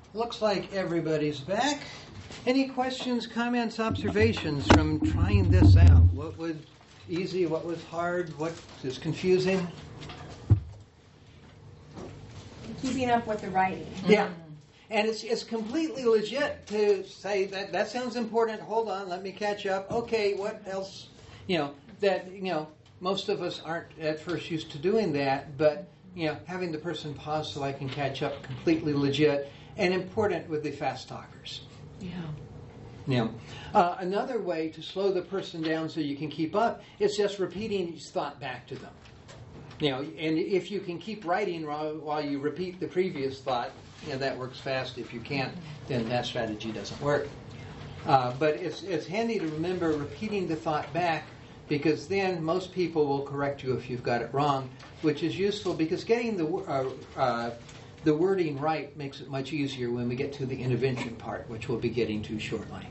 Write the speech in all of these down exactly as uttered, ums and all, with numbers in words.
Looks like everybody's back. Any questions, comments, observations from trying this out? What was easy, what was hard, what is confusing? Keeping up with the writing. Yeah. And it's it's completely legit to say that that sounds important. Hold on, let me catch up. Okay, what else? You know, that, you know, most of us aren't at first used to doing that, but, you know, having the person pause so I can catch up, completely legit and important with the fast talkers. Yeah. Now, uh, another way to slow the person down so you can keep up is just repeating each thought back to them. You know, and if you can keep writing while, while you repeat the previous thought, you know, that works fast. If you can't, then that strategy doesn't work. Uh, but it's it's handy to remember repeating the thought back, because then most people will correct you if you've got it wrong, which is useful because getting the uh, uh, the wording right makes it much easier when we get to the intervention part, which we'll be getting to shortly.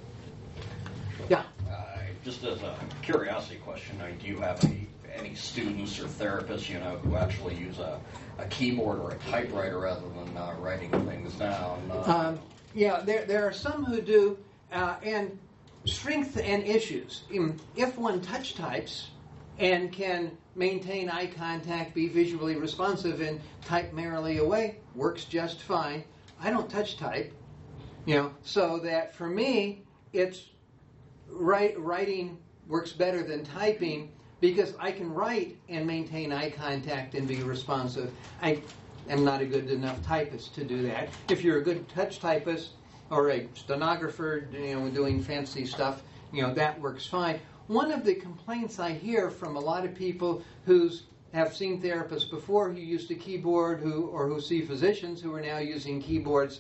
Yeah. Uh, just as a curiosity question, uh, do you have any, any students or therapists, you know, who actually use a, a keyboard or a typewriter rather than uh, writing things down? Uh, Um, yeah, there there are some who do, uh, and strengths and issues. If one touch types and can maintain eye contact, be visually responsive, and type merrily away, works just fine. I don't touch type, you know, so that for me, it's write, writing works better than typing because I can write and maintain eye contact and be responsive. I am not a good enough typist to do that. If you're a good touch typist or a stenographer, you know, doing fancy stuff, you know, that works fine. One of the complaints I hear from a lot of people who have seen therapists before who used a keyboard, who or who see physicians who are now using keyboards,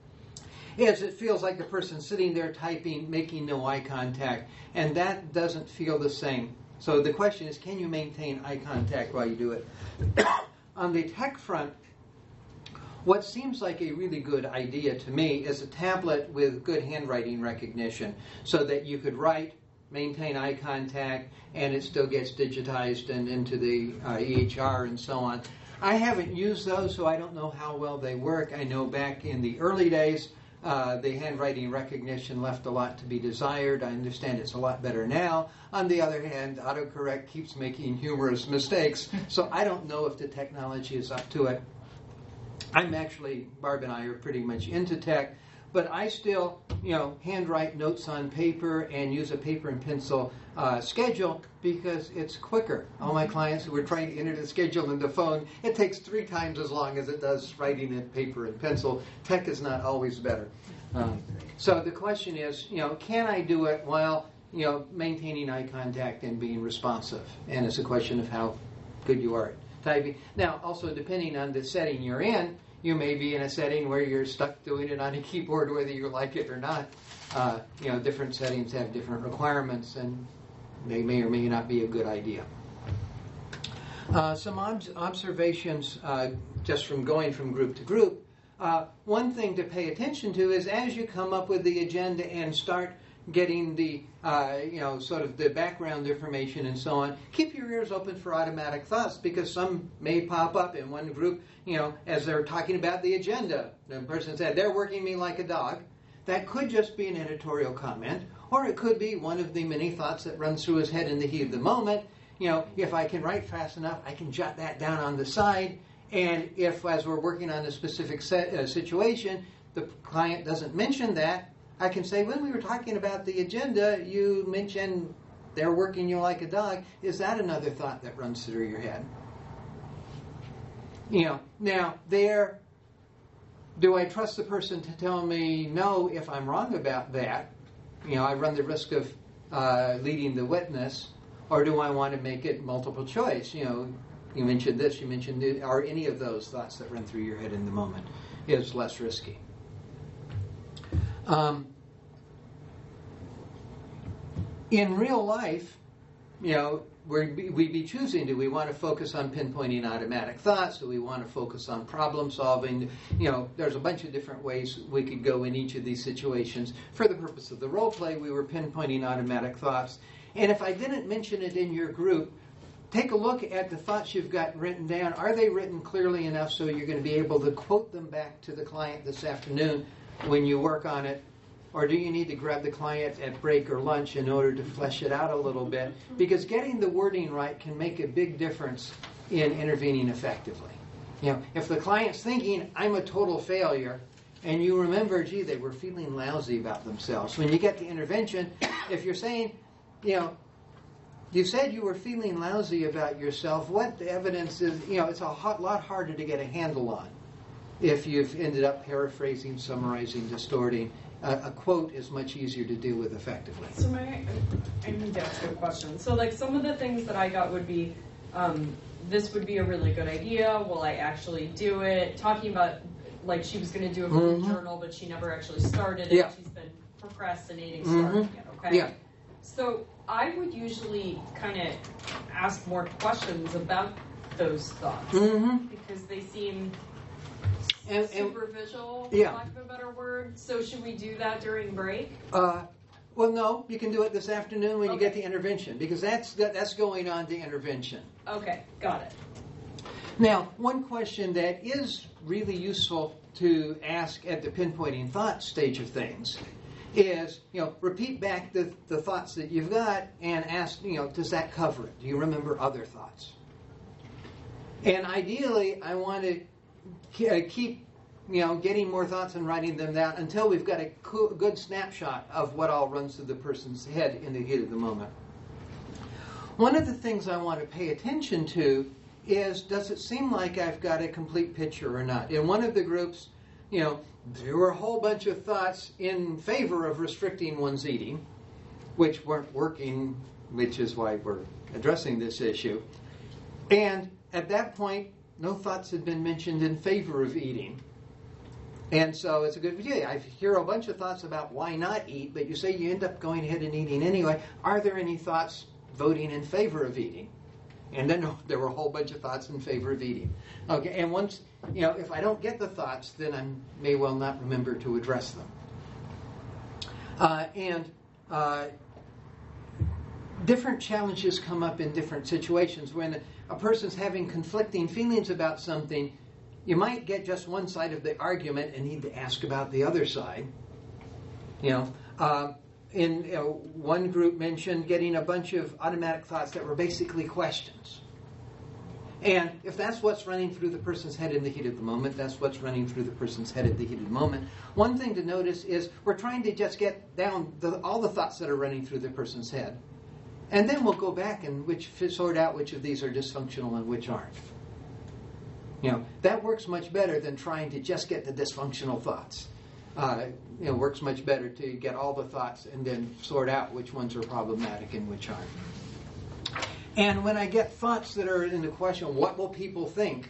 is it feels like the person's sitting there typing, making no eye contact, and that doesn't feel the same. So the question is, can you maintain eye contact while you do it? On the tech front, what seems like a really good idea to me is a tablet with good handwriting recognition so that you could write, maintain eye contact, and it still gets digitized and into the uh, E H R and so on. I haven't used those, so I don't know how well they work. I know back in the early days, uh, the handwriting recognition left a lot to be desired. I understand it's a lot better now. On the other hand, autocorrect keeps making humorous mistakes, so I don't know if the technology is up to it. I'm actually, Barb and I are pretty much into tech, but I still, you know, handwrite notes on paper and use a paper and pencil uh, schedule because it's quicker. All my clients who are trying to enter the schedule in the phone, it takes three times as long as it does writing in paper and pencil. Tech is not always better. Um, so the question is, you know, can I do it while, you know, maintaining eye contact and being responsive? And it's a question of how good you are at typing. Now, also depending on the setting you're in, you may be in a setting where you're stuck doing it on a keyboard whether you like it or not. Uh, you know, different settings have different requirements, and they may or may not be a good idea. Uh, some ob- observations uh, just from going from group to group. Uh, one thing to pay attention to is as you come up with the agenda and start getting the, uh, you know, sort of the background information and so on, keep your ears open for automatic thoughts because some may pop up in one group, you know, as they're talking about the agenda. The person said, they're working me like a dog. That could just be an editorial comment, or it could be one of the many thoughts that runs through his head in the heat of the moment. You know, if I can write fast enough, I can jot that down on the side. And if, as we're working on a specific set, uh, situation, the client doesn't mention that, I can say, when we were talking about the agenda, you mentioned they're working you like a dog. Is that another thought that runs through your head? You know, now, there, do I trust the person to tell me no if I'm wrong about that? You know, I run the risk of uh, leading the witness. Or do I want to make it multiple choice? You know, you mentioned this, you mentioned it. Are any of those thoughts that run through your head in the moment is less risky? Um, in real life, you know, we're, we'd be choosing, do we want to focus on pinpointing automatic thoughts? Do we want to focus on problem solving? You know, there's a bunch of different ways we could go in each of these situations. For the purpose of the role play, we were pinpointing automatic thoughts. And if I didn't mention it in your group, take a look at the thoughts you've got written down. Are they written clearly enough so you're going to be able to quote them back to the client this afternoon when you work on it? Or do you need to grab the client at break or lunch in order to flesh it out a little bit? Because getting the wording right can make a big difference in intervening effectively. You know, if the client's thinking, I'm a total failure, and you remember, gee, they were feeling lousy about themselves. When you get the intervention, if you're saying, you know, you said you were feeling lousy about yourself, what the evidence is, you know, it's a hot, lot harder to get a handle on if you've ended up paraphrasing, summarizing, distorting. Uh, a quote is much easier to deal with effectively. So my, I need to ask you a question. So like some of the things that I got would be, um, this would be a really good idea. Will I actually do it? Talking about like she was going to do a bullet mm-hmm. journal, but she never actually started it. Yeah. She's been procrastinating mm-hmm. starting it. Okay. Yeah. So I would usually kind of ask more questions about those thoughts Mm-hmm. because they seem And, and, superficial, for yeah. lack of a better word. So should we do that during break? Uh, well, no, you can do it this afternoon when you Okay. get the intervention, because that's that, that's going on to intervention. Okay, got it. Now, one question that is really useful to ask at the pinpointing thought stage of things is, you know, repeat back the, the thoughts that you've got and ask, you know, does that cover it? Do you remember other thoughts? And ideally, I want to keep, you know, getting more thoughts and writing them down until we've got a co- good snapshot of what all runs through the person's head in the heat of the moment. One of the things I want to pay attention to is, does it seem like I've got a complete picture or not? In one of the groups, you know, there were a whole bunch of thoughts in favor of restricting one's eating, which weren't working, which is why we're addressing this issue. And at that point, no thoughts had been mentioned in favor of eating. And so it's a good idea. I hear a bunch of thoughts about why not eat, but you say you end up going ahead and eating anyway. Are there any thoughts voting in favor of eating? And then there were a whole bunch of thoughts in favor of eating. Okay, and once, you know, if I don't get the thoughts, then I may well not remember to address them. Uh, and uh, different challenges come up in different situations. When a person's having conflicting feelings about something, you might get just one side of the argument and need to ask about the other side. You know, uh, in you know, one group mentioned getting a bunch of automatic thoughts that were basically questions. And if that's what's running through the person's head in the heat of the moment, that's what's running through the person's head at the heat of the moment. One thing to notice is we're trying to just get down the, all the thoughts that are running through the person's head. And then we'll go back and which sort out which of these are dysfunctional and which aren't. You know, that works much better than trying to just get the dysfunctional thoughts. Uh, you know, works much better to get all the thoughts and then sort out which ones are problematic and which aren't. And when I get thoughts that are in the question, what will people think?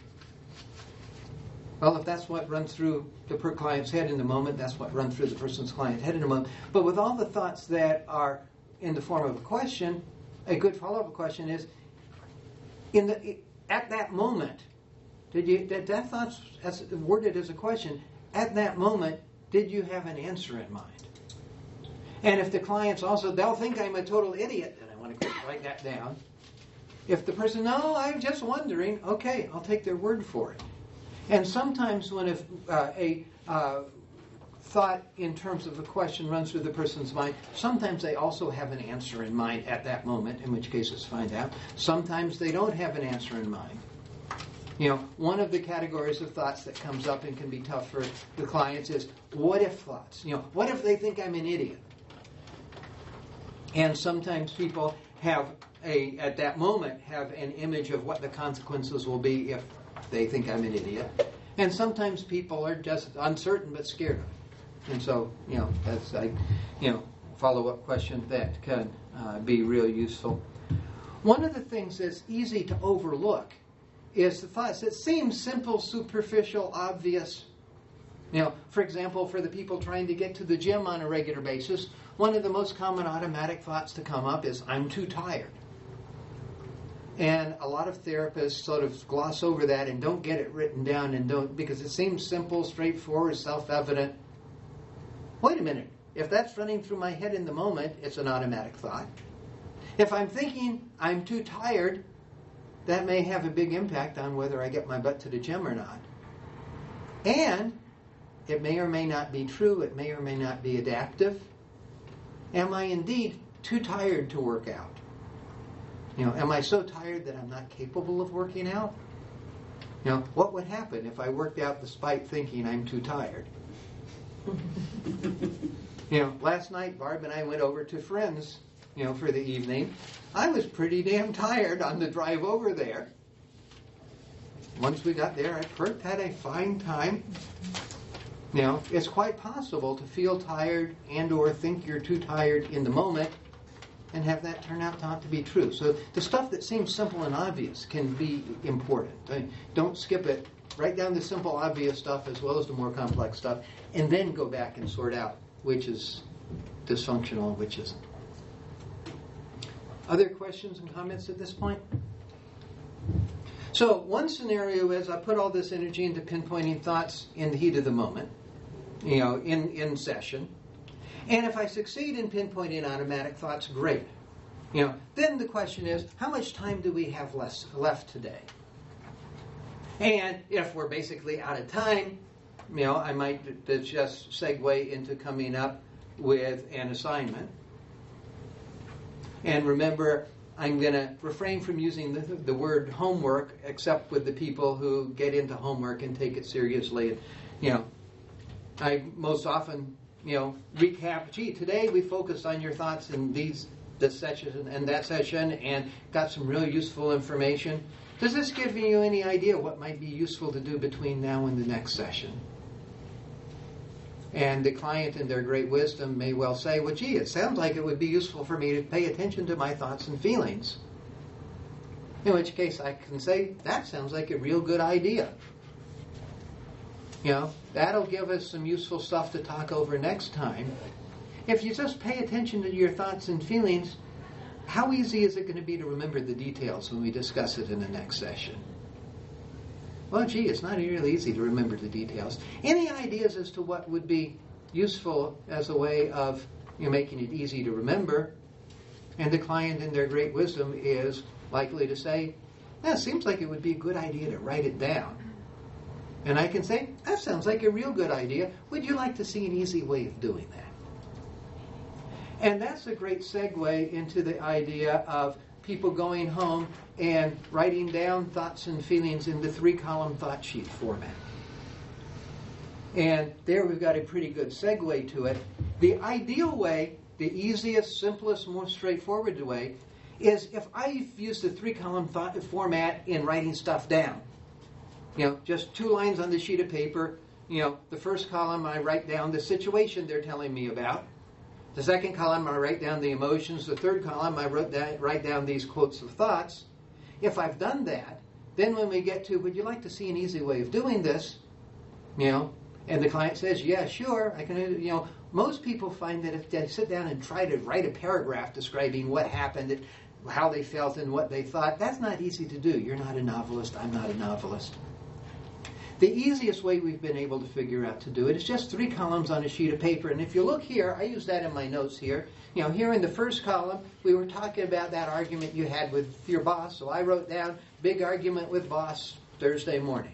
Well, if that's what runs through the per client's head in the moment, that's what runs through the person's client's head in the moment. But with all the thoughts that are in the form of a question, a good follow-up question is, in the at that moment, did you that that thought as worded as a question? At that moment, did you have an answer in mind? And if the client's also, they'll think I'm a total idiot, then I want to write that down. If the person, no, I'm just wondering, okay, I'll take their word for it. And sometimes when if, uh, a uh, thought in terms of a question runs through the person's mind, sometimes they also have an answer in mind at that moment, in which case let's find out. Sometimes they don't have an answer in mind. You know, one of the categories of thoughts that comes up and can be tough for the clients is what if thoughts. You know, what if they think I'm an idiot? And sometimes people have a, at that moment, have an image of what the consequences will be if they think I'm an idiot. And sometimes people are just uncertain but scared of it. And so, you know, that's a, you know, follow-up question that can uh, be real useful. One of the things that's easy to overlook is the thoughts that seem simple, superficial, obvious. You know, for example, for the people trying to get to the gym on a regular basis, one of the most common automatic thoughts to come up is, I'm too tired. And a lot of therapists sort of gloss over that and don't get it written down and don't, because it seems simple, straightforward, self-evident. Wait a minute. If that's running through my head in the moment, it's an automatic thought. If I'm thinking I'm too tired, that may have a big impact on whether I get my butt to the gym or not. And it may or may not be true. It may or may not be adaptive. Am I indeed too tired to work out? You know, am I so tired that I'm not capable of working out? You know, what would happen if I worked out despite thinking I'm too tired? You know, last night Barb and I went over to friends, you know, for the evening. I was pretty damn tired on the drive over there. Once we got there, I first had a fine time. You know, it's quite possible to feel tired and or think you're too tired in the moment and have that turn out not to be true. So the stuff that seems simple and obvious can be important. Don't skip it. Write down the simple, obvious stuff as well as the more complex stuff, and then go back and sort out which is dysfunctional and which isn't. Other questions and comments at this point? So one scenario is I put all this energy into pinpointing thoughts in the heat of the moment, you know, in, in session. And if I succeed in pinpointing automatic thoughts, great. You know, then the question is, how much time do we have less, left today? And if we're basically out of time, you know, I might d- just segue into coming up with an assignment. And remember, I'm going to refrain from using the, the word homework, except with the people who get into homework and take it seriously. You know, I most often, you know, recap, gee, today we focused on your thoughts in these, this session and that session and got some really useful information. Does this give you any idea what might be useful to do between now and the next session? And the client in their great wisdom may well say, well, gee, it sounds like it would be useful for me to pay attention to my thoughts and feelings. In which case I can say, that sounds like a real good idea. You know, that'll give us some useful stuff to talk over next time. If you just pay attention to your thoughts and feelings, how easy is it going to be to remember the details when we discuss it in the next session? Well, gee, it's not really easy to remember the details. Any ideas as to what would be useful as a way of, you know, making it easy to remember? And the client in their great wisdom is likely to say, yeah, it seems like it would be a good idea to write it down. And I can say, that sounds like a real good idea. Would you like to see an easy way of doing that? And that's a great segue into the idea of people going home and writing down thoughts and feelings in the three-column thought sheet format. And there we've got a pretty good segue to it. The ideal way, the easiest, simplest, most straightforward way, is if I use the three-column thought format in writing stuff down. You know, just two lines on the sheet of paper. You know, the first column I write down the situation they're telling me about. The second column, I write down the emotions. The third column, I wrote down, write down these quotes of thoughts. If I've done that, then when we get to, would you like to see an easy way of doing this? You know, and the client says, yeah, sure. I can, you know, most people find that if they sit down and try to write a paragraph describing what happened, how they felt, and what they thought, that's not easy to do. You're not a novelist. I'm not a novelist. The easiest way we've been able to figure out to do it is just three columns on a sheet of paper. And if you look here, I use that in my notes here. You know, here in the first column, we were talking about that argument you had with your boss. So I wrote down, big argument with boss Thursday morning.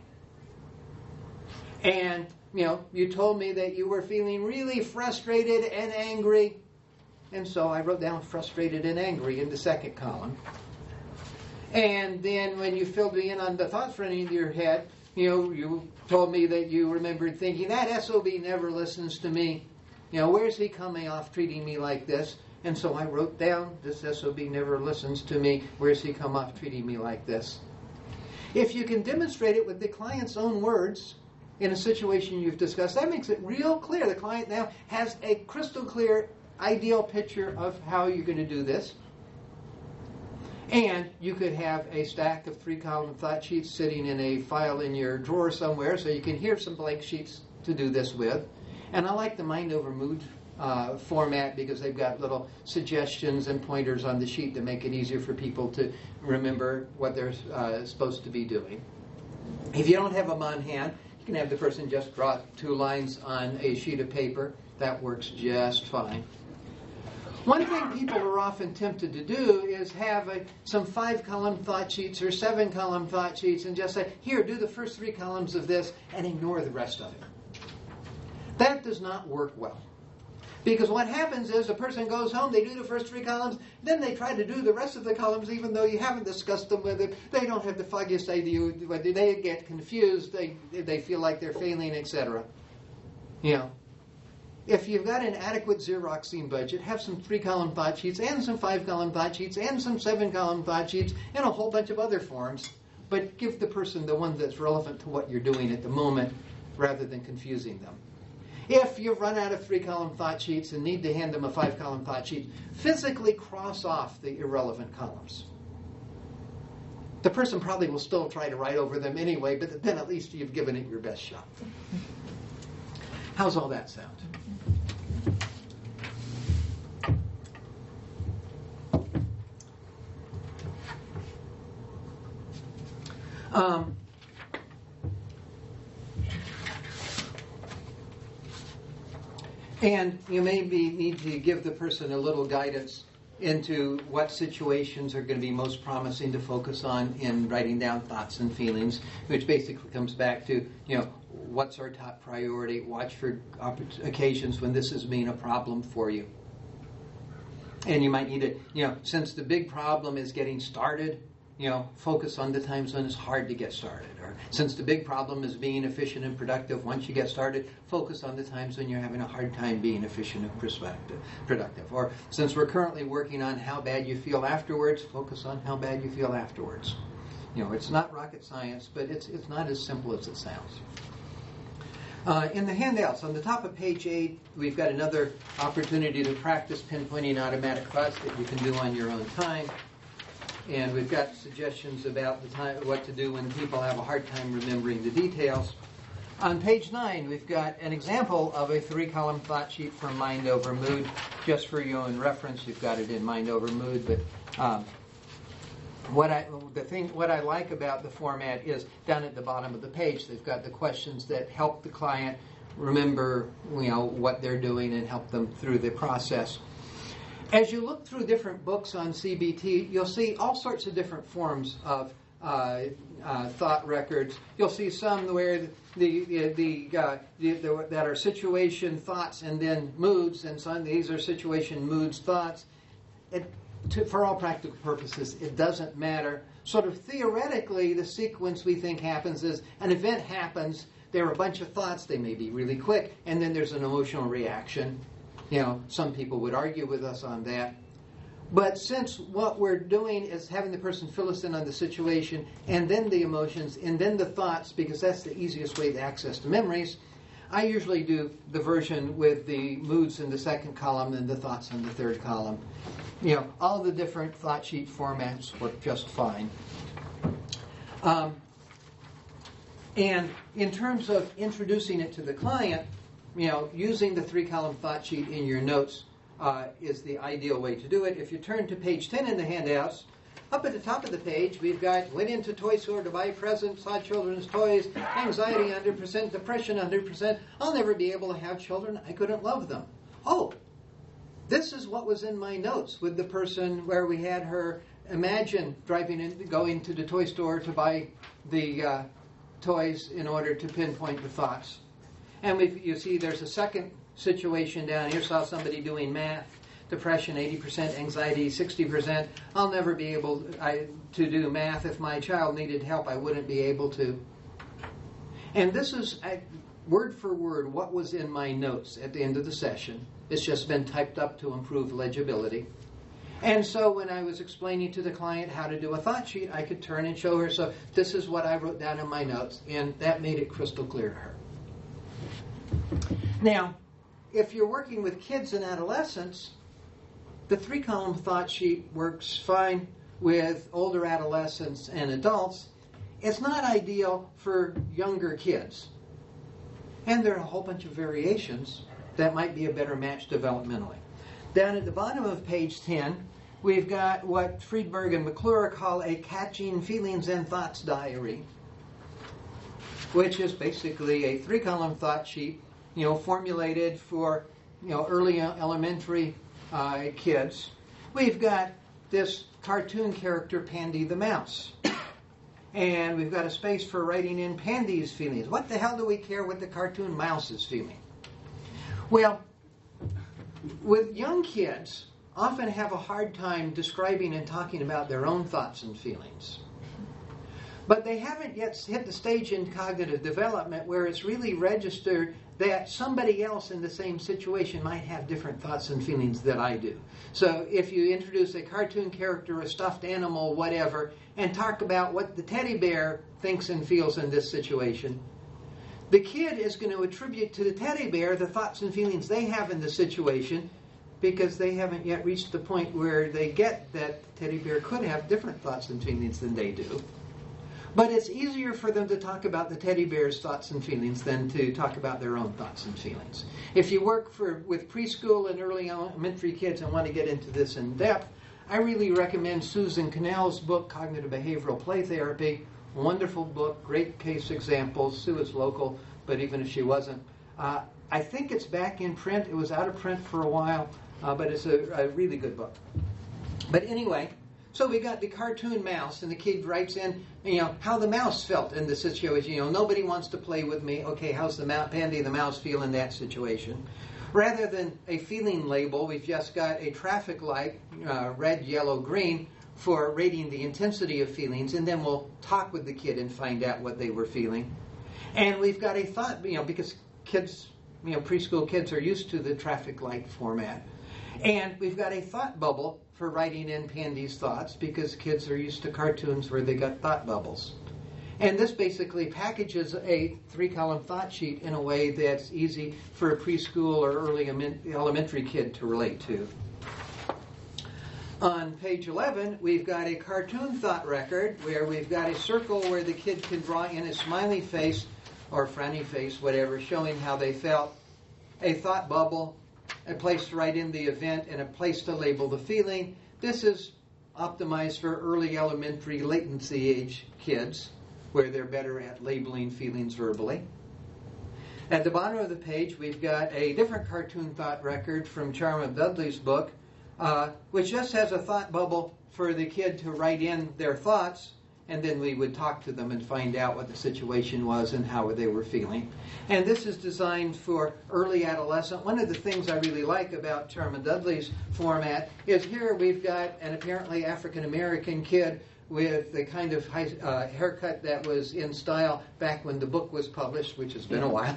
And, you know, you told me that you were feeling really frustrated and angry. And so I wrote down frustrated and angry in the second column. And then when you filled me in on the thoughts running into your head, you know, you told me that you remembered thinking, that S O B never listens to me. You know, where's he coming off treating me like this? And so I wrote down, this S O B never listens to me. Where's he come off treating me like this? If you can demonstrate it with the client's own words in a situation you've discussed, that makes it real clear. The client now has a crystal clear, ideal picture of how you're going to do this. And you could have a stack of three-column thought sheets sitting in a file in your drawer somewhere, so you can hear some blank sheets to do this with. And I like the Mind Over Mood uh, format because they've got little suggestions and pointers on the sheet to make it easier for people to remember what they're uh, supposed to be doing. If you don't have them on hand, you can have the person just draw two lines on a sheet of paper. That works just fine. One thing people are often tempted to do is have a, some five-column thought sheets or seven-column thought sheets and just say, here, do the first three columns of this and ignore the rest of it. That does not work well. Because what happens is a person goes home, they do the first three columns, then they try to do the rest of the columns even though you haven't discussed them with it. They don't have the foggiest idea. They get confused. They, they feel like they're failing, et cetera. You know. If you've got an adequate Xeroxing budget, have some three-column thought sheets and some five-column thought sheets and some seven-column thought sheets and a whole bunch of other forms, but give the person the one that's relevant to what you're doing at the moment rather than confusing them. If you've run out of three-column thought sheets and need to hand them a five-column thought sheet, physically cross off the irrelevant columns. The person probably will still try to write over them anyway, but then at least you've given it your best shot. How's all that sound? Um, and you maybe need to give the person a little guidance into what situations are going to be most promising to focus on in writing down thoughts and feelings, which basically comes back to, you know, what's our top priority? Watch for occasions when this has been a problem for you. And you might need to, you know, since the big problem is getting started, you know, focus on the times when it's hard to get started. Or since the big problem is being efficient and productive, once you get started, focus on the times when you're having a hard time being efficient and productive. Or since we're currently working on how bad you feel afterwards, focus on how bad you feel afterwards. You know, it's not rocket science, but it's it's not as simple as it sounds. Uh, in the handouts, on the top of page eight, we've got another opportunity to practice pinpointing automatic thoughts that you can do on your own time. And we've got suggestions about the time, what to do when people have a hard time remembering the details. On page nine, we've got an example of a three-column thought sheet from Mind Over Mood. Just for your own reference, you've got it in Mind Over Mood. But um, what I the thing what I like about the format is down at the bottom of the page, they've got the questions that help the client remember, you know, what they're doing and help them through the process. As you look through different books on C B T, you'll see all sorts of different forms of uh, uh, thought records. You'll see some where the the, the, uh, the, the that are situation thoughts and then moods, and some these are situation moods thoughts. It, to, for all practical purposes, it doesn't matter. Sort of theoretically, the sequence we think happens is an event happens. There are a bunch of thoughts. They may be really quick, and then there's an emotional reaction. You know, some people would argue with us on that. But since what we're doing is having the person fill us in on the situation and then the emotions and then the thoughts, because that's the easiest way to access the memories, I usually do the version with the moods in the second column and the thoughts in the third column. You know, all the different thought sheet formats work just fine. Um, and in terms of introducing it to the client, you know, using the three-column thought sheet in your notes uh, is the ideal way to do it. If you turn to page ten in the handouts, up at the top of the page, we've got went into toy store to buy presents, saw children's toys, anxiety one hundred percent, depression one hundred percent. I'll never be able to have children. I couldn't love them. Oh, this is what was in my notes with the person where we had her imagine driving in, going to the toy store to buy the uh, toys in order to pinpoint the thoughts. And we, you see there's a second situation down here. Saw somebody doing math, depression eighty percent, anxiety sixty percent. I'll never be able I, to do math. If my child needed help, I wouldn't be able to. And this is I, word for word what was in my notes at the end of the session. It's just been typed up to improve legibility. And so when I was explaining to the client how to do a thought sheet, I could turn and show her, so this is what I wrote down in my notes, and that made it crystal clear to her. Now, if you're working with kids and adolescents, the three-column thought sheet works fine with older adolescents and adults. It's not ideal for younger kids. And there are a whole bunch of variations that might be a better match developmentally. Down at the bottom of page ten, we've got what Friedberg and McClure call a catching feelings and thoughts diary, which is basically a three-column thought sheet, you know, formulated for, you know, early elementary uh, kids, we've got this cartoon character, Pandy the Mouse. And we've got a space for writing in Pandy's feelings. What the hell do we care what the cartoon mouse is feeling? Well, with young kids, often have a hard time describing and talking about their own thoughts and feelings. But they haven't yet hit the stage in cognitive development where it's really registered that somebody else in the same situation might have different thoughts and feelings that I do. So if you introduce a cartoon character, a stuffed animal, whatever, and talk about what the teddy bear thinks and feels in this situation, the kid is going to attribute to the teddy bear the thoughts and feelings they have in the situation, because they haven't yet reached the point where they get that the teddy bear could have different thoughts and feelings than they do. But it's easier for them to talk about the teddy bear's thoughts and feelings than to talk about their own thoughts and feelings. If you work for with preschool and early elementary kids and want to get into this in depth, I really recommend Susan Cannell's book, Cognitive Behavioral Play Therapy. Wonderful book, great case examples. Sue is local, but even if she wasn't. Uh, I think it's back in print. It was out of print for a while, uh, but it's a, a really good book. But anyway, so we got the cartoon mouse, and the kid writes in, you know, how the mouse felt in the situation. You know, nobody wants to play with me. Okay, how's the mouse, Pandy the mouse feel in that situation? Rather than a feeling label, we've just got a traffic light, uh, red, yellow, green, for rating the intensity of feelings, and then we'll talk with the kid and find out what they were feeling. And we've got a thought, you know, because kids, you know, preschool kids are used to the traffic light format. And we've got a thought bubble for writing in Pandy's thoughts, because kids are used to cartoons where they got thought bubbles. And this basically packages a three-column thought sheet in a way that's easy for a preschool or early elementary kid to relate to. On page eleven, we've got a cartoon thought record where we've got a circle where the kid can draw in a smiley face or frowny face, whatever, showing how they felt, a thought bubble, a place to write in the event, and a place to label the feeling. This is optimized for early elementary latency age kids, where they're better at labeling feelings verbally. At the bottom of the page, we've got a different cartoon thought record from Charma Dudley's book, uh, which just has a thought bubble for the kid to write in their thoughts, and then we would talk to them and find out what the situation was and how they were feeling. And this is designed for early adolescent. One of the things I really like about Charma Dudley's format is here we've got an apparently African-American kid with the kind of high, uh, haircut that was in style back when the book was published, which has been a while.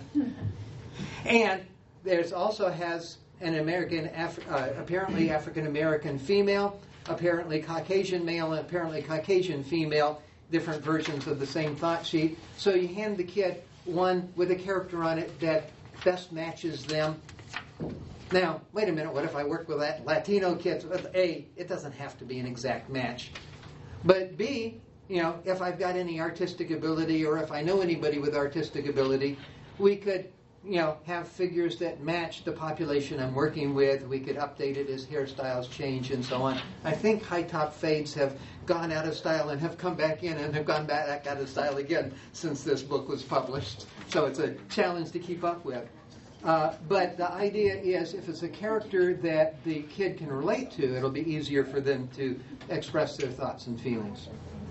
And there's also has an American, Af- uh, apparently African-American female, apparently Caucasian male, and apparently Caucasian female, different versions of the same thought sheet. So you hand the kid one with a character on it that best matches them. Now, wait a minute, what if I work with that Latino kids? A, it doesn't have to be an exact match. But B, you know, if I've got any artistic ability, or if I know anybody with artistic ability, we could, you know, have figures that match the population I'm working with. We could update it as hairstyles change and so on. I think high top fades have gone out of style and have come back in and have gone back out of style again since this book was published. So it's a challenge to keep up with. Uh, but the idea is, if it's a character that the kid can relate to, it'll be easier for them to express their thoughts and feelings.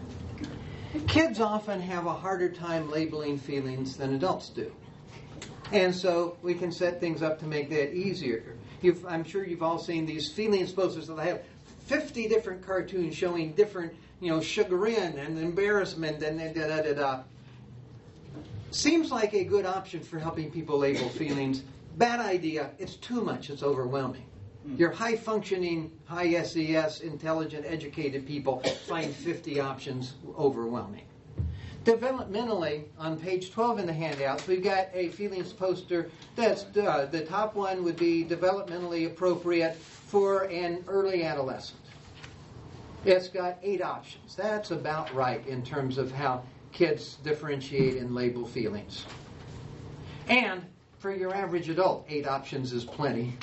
Kids often have a harder time labeling feelings than adults do. And so we can set things up to make that easier. You've, I'm sure you've all seen these feelings posters that have fifty different cartoons showing different, you know, chagrin and embarrassment and da da da da. Seems like a good option for helping people label feelings. Bad idea. It's too much. It's overwhelming. Your high-functioning, high S E S, intelligent, educated people find fifty options overwhelming. Developmentally, on page twelve in the handouts, we've got a feelings poster that's, uh, the top one would be developmentally appropriate for an early adolescent. It's got eight options. That's about right in terms of how kids differentiate and label feelings. And for your average adult, eight options is plenty.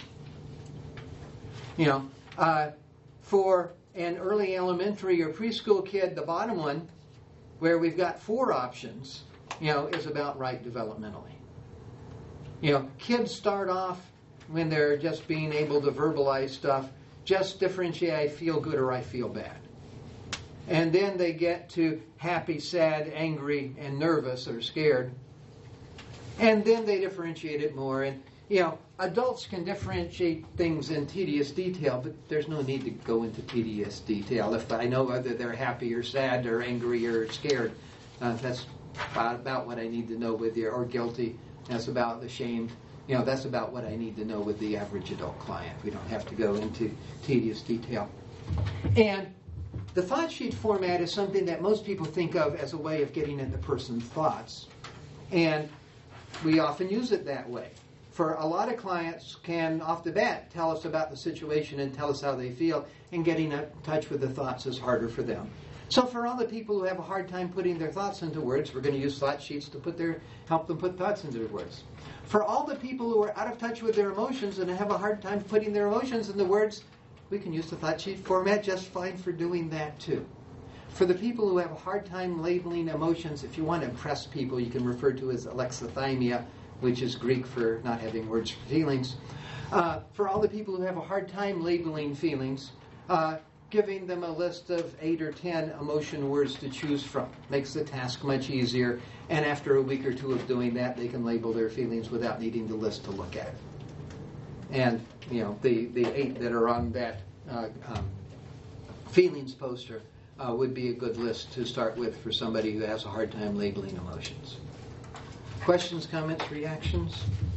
You know, uh, for an early elementary or preschool kid, the bottom one, where we've got four options, you know, is about right developmentally. You know, kids start off when they're just being able to verbalize stuff, just differentiate I feel good or I feel bad. And then they get to happy, sad, angry, and nervous or scared. And then they differentiate it more. And, you know, adults can differentiate things in tedious detail, but there's no need to go into tedious detail. If I know whether they're happy or sad or angry or scared, uh, that's about, about what I need to know with you, or guilty. That's about ashamed. You know, that's about what I need to know with the average adult client. We don't have to go into tedious detail. And the thought sheet format is something that most people think of as a way of getting at the person's thoughts. And we often use it that way. For a lot of clients can, off the bat, tell us about the situation and tell us how they feel, and getting in touch with the thoughts is harder for them. So for all the people who have a hard time putting their thoughts into words, we're going to use thought sheets to put their, help them put thoughts into words. For all the people who are out of touch with their emotions and have a hard time putting their emotions into words, we can use the thought sheet format just fine for doing that too. For the people who have a hard time labeling emotions, if you want to impress people, you can refer to as alexithymia, which is Greek for not having words for feelings. Uh, for all the people who have a hard time labeling feelings, uh, giving them a list of eight or ten emotion words to choose from makes the task much easier. And after a week or two of doing that, they can label their feelings without needing the list to look at. And, you know, the, the eight that are on that uh, um, feelings poster uh, would be a good list to start with for somebody who has a hard time labeling emotions. Questions, comments, reactions?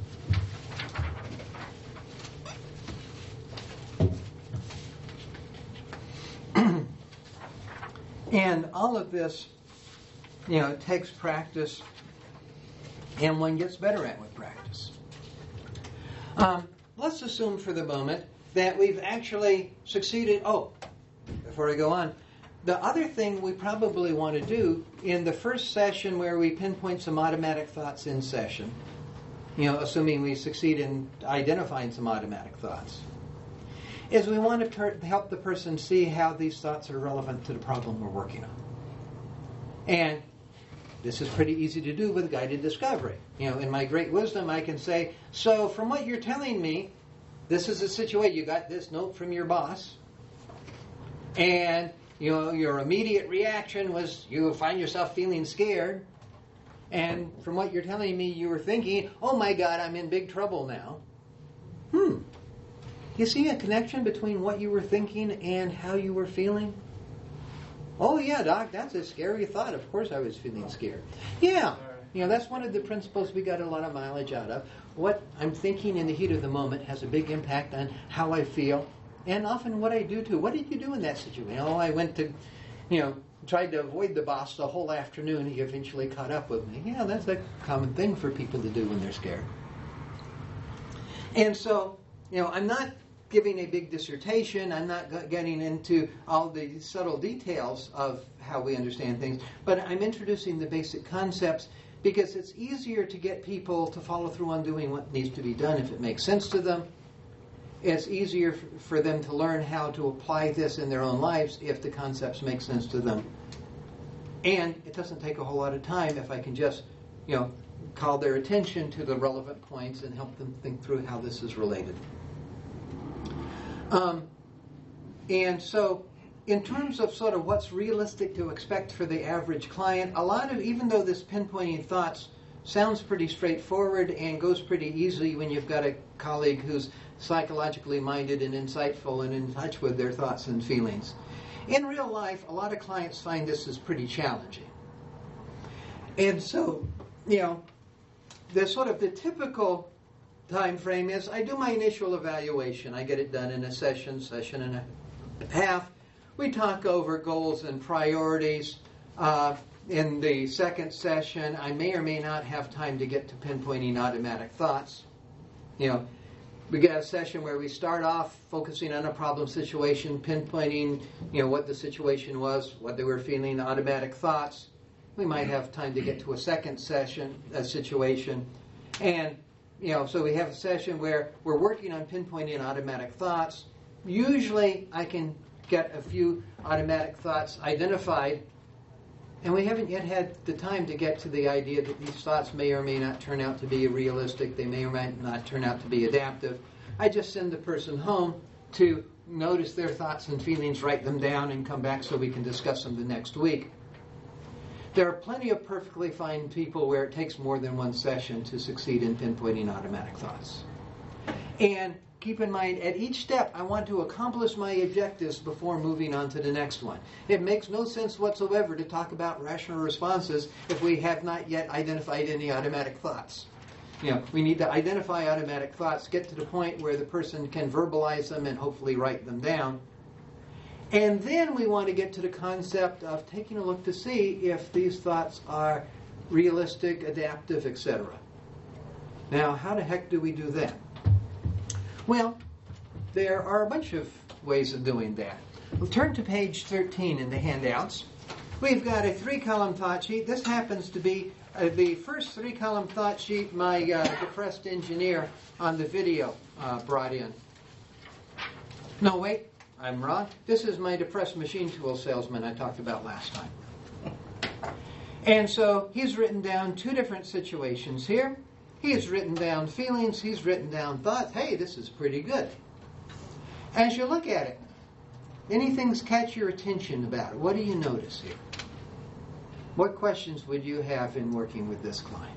And all of this, you know, takes practice, and one gets better at with practice. Um, let's assume for the moment that we've actually succeeded. Oh, before I go on, the other thing we probably want to do in the first session where we pinpoint some automatic thoughts in session, you know, assuming we succeed in identifying some automatic thoughts, is we want to per- help the person see how these thoughts are relevant to the problem we're working on. And this is pretty easy to do with guided discovery. You know, in my great wisdom, I can say, so from what you're telling me, this is a situation. You got this note from your boss, and you know your immediate reaction was you find yourself feeling scared. And from what you're telling me, you were thinking, oh my God, I'm in big trouble now. Hmm. You see a connection between what you were thinking and how you were feeling? Oh yeah, Doc, that's a scary thought. Of course I was feeling scared. Yeah, you know, that's one of the principles we got a lot of mileage out of. What I'm thinking in the heat of the moment has a big impact on how I feel, and often what I do too. What did you do in that situation? Oh, I went to, you know, tried to avoid the boss the whole afternoon. He eventually caught up with me. Yeah, that's a common thing for people to do when they're scared. And so, you know, I'm not giving a big dissertation. I'm not getting into all the subtle details of how we understand things, but I'm introducing the basic concepts because it's easier to get people to follow through on doing what needs to be done if it makes sense to them. It's easier for them to learn how to apply this in their own lives if the concepts make sense to them. And it doesn't take a whole lot of time if I can just, you know, call their attention to the relevant points and help them think through how this is related. Um, and so, in terms of sort of what's realistic to expect for the average client, a lot of, even though this pinpointing thoughts sounds pretty straightforward and goes pretty easily when you've got a colleague who's psychologically minded and insightful and in touch with their thoughts and feelings. In real life, a lot of clients find this is pretty challenging. And so, you know, the sort of the typical time frame is I do my initial evaluation. I get it done in a session, session and a half. We talk over goals and priorities. Uh, in the second session, I may or may not have time to get to pinpointing automatic thoughts. You know, we get a session where we start off focusing on a problem situation, pinpointing, you know, what the situation was, what they were feeling, automatic thoughts. We might have time to get to a second session, a situation, and you know, so we have a session where we're working on pinpointing automatic thoughts. Usually I can get a few automatic thoughts identified And we haven't yet had the time to get to the idea that these thoughts may or may not turn out to be realistic. They may or may not turn out to be adaptive. I just send the person home to notice their thoughts and feelings, write them down, and come back so we can discuss them the next week. There are plenty of perfectly fine people where it takes more than one session to succeed in pinpointing automatic thoughts. And keep in mind, at each step, I want to accomplish my objectives before moving on to the next one. It makes no sense whatsoever to talk about rational responses if we have not yet identified any automatic thoughts. You know, we need to identify automatic thoughts, get to the point where the person can verbalize them and hopefully write them down. And then we want to get to the concept of taking a look to see if these thoughts are realistic, adaptive, et cetera. Now, how the heck do we do that? Well, there are a bunch of ways of doing that. We'll turn to page thirteen in the handouts. We've got a three-column thought sheet. This happens to be uh, the first three-column thought sheet my uh, depressed engineer on the video uh, brought in. No, wait, I'm wrong. This is my depressed machine tool salesman I talked about last time. And so he's written down two different situations here. He's written down feelings. He's written down thoughts. Hey, this is pretty good. As you look at it, anything catch your attention about it? What do you notice here? What questions would you have in working with this client?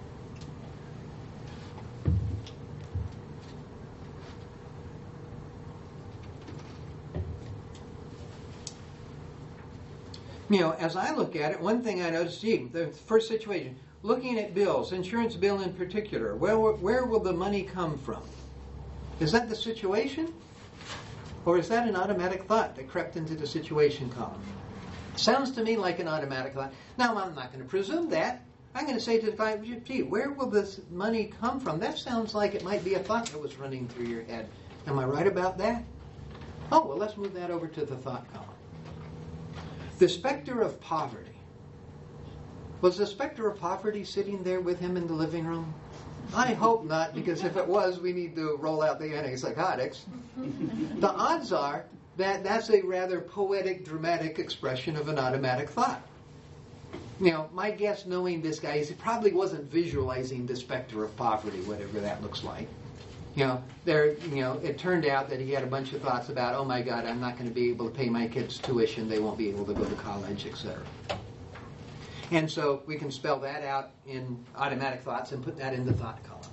You know, as I look at it, one thing I noticed, gee, the first situation, looking at bills, insurance bill in particular, where, where will the money come from? Is that the situation? Or is that an automatic thought that crept into the situation column? Sounds to me like an automatic thought. Now, I'm not going to presume that. I'm going to say to the client, gee, where will this money come from? That sounds like it might be a thought that was running through your head. Am I right about that? Oh, well, let's move that over to the thought column. The specter of poverty. Was the specter of poverty sitting there with him in the living room? I hope not, because if it was, we need to roll out the antipsychotics. The odds are that that's a rather poetic, dramatic expression of an automatic thought. You know, my guess, knowing this guy, is he probably wasn't visualizing the specter of poverty, whatever that looks like. You know, there. You know, it turned out that he had a bunch of thoughts about, oh my God, I'm not going to be able to pay my kids' tuition, they won't be able to go to college, et cetera. And so we can spell that out in automatic thoughts and put that in the thought column.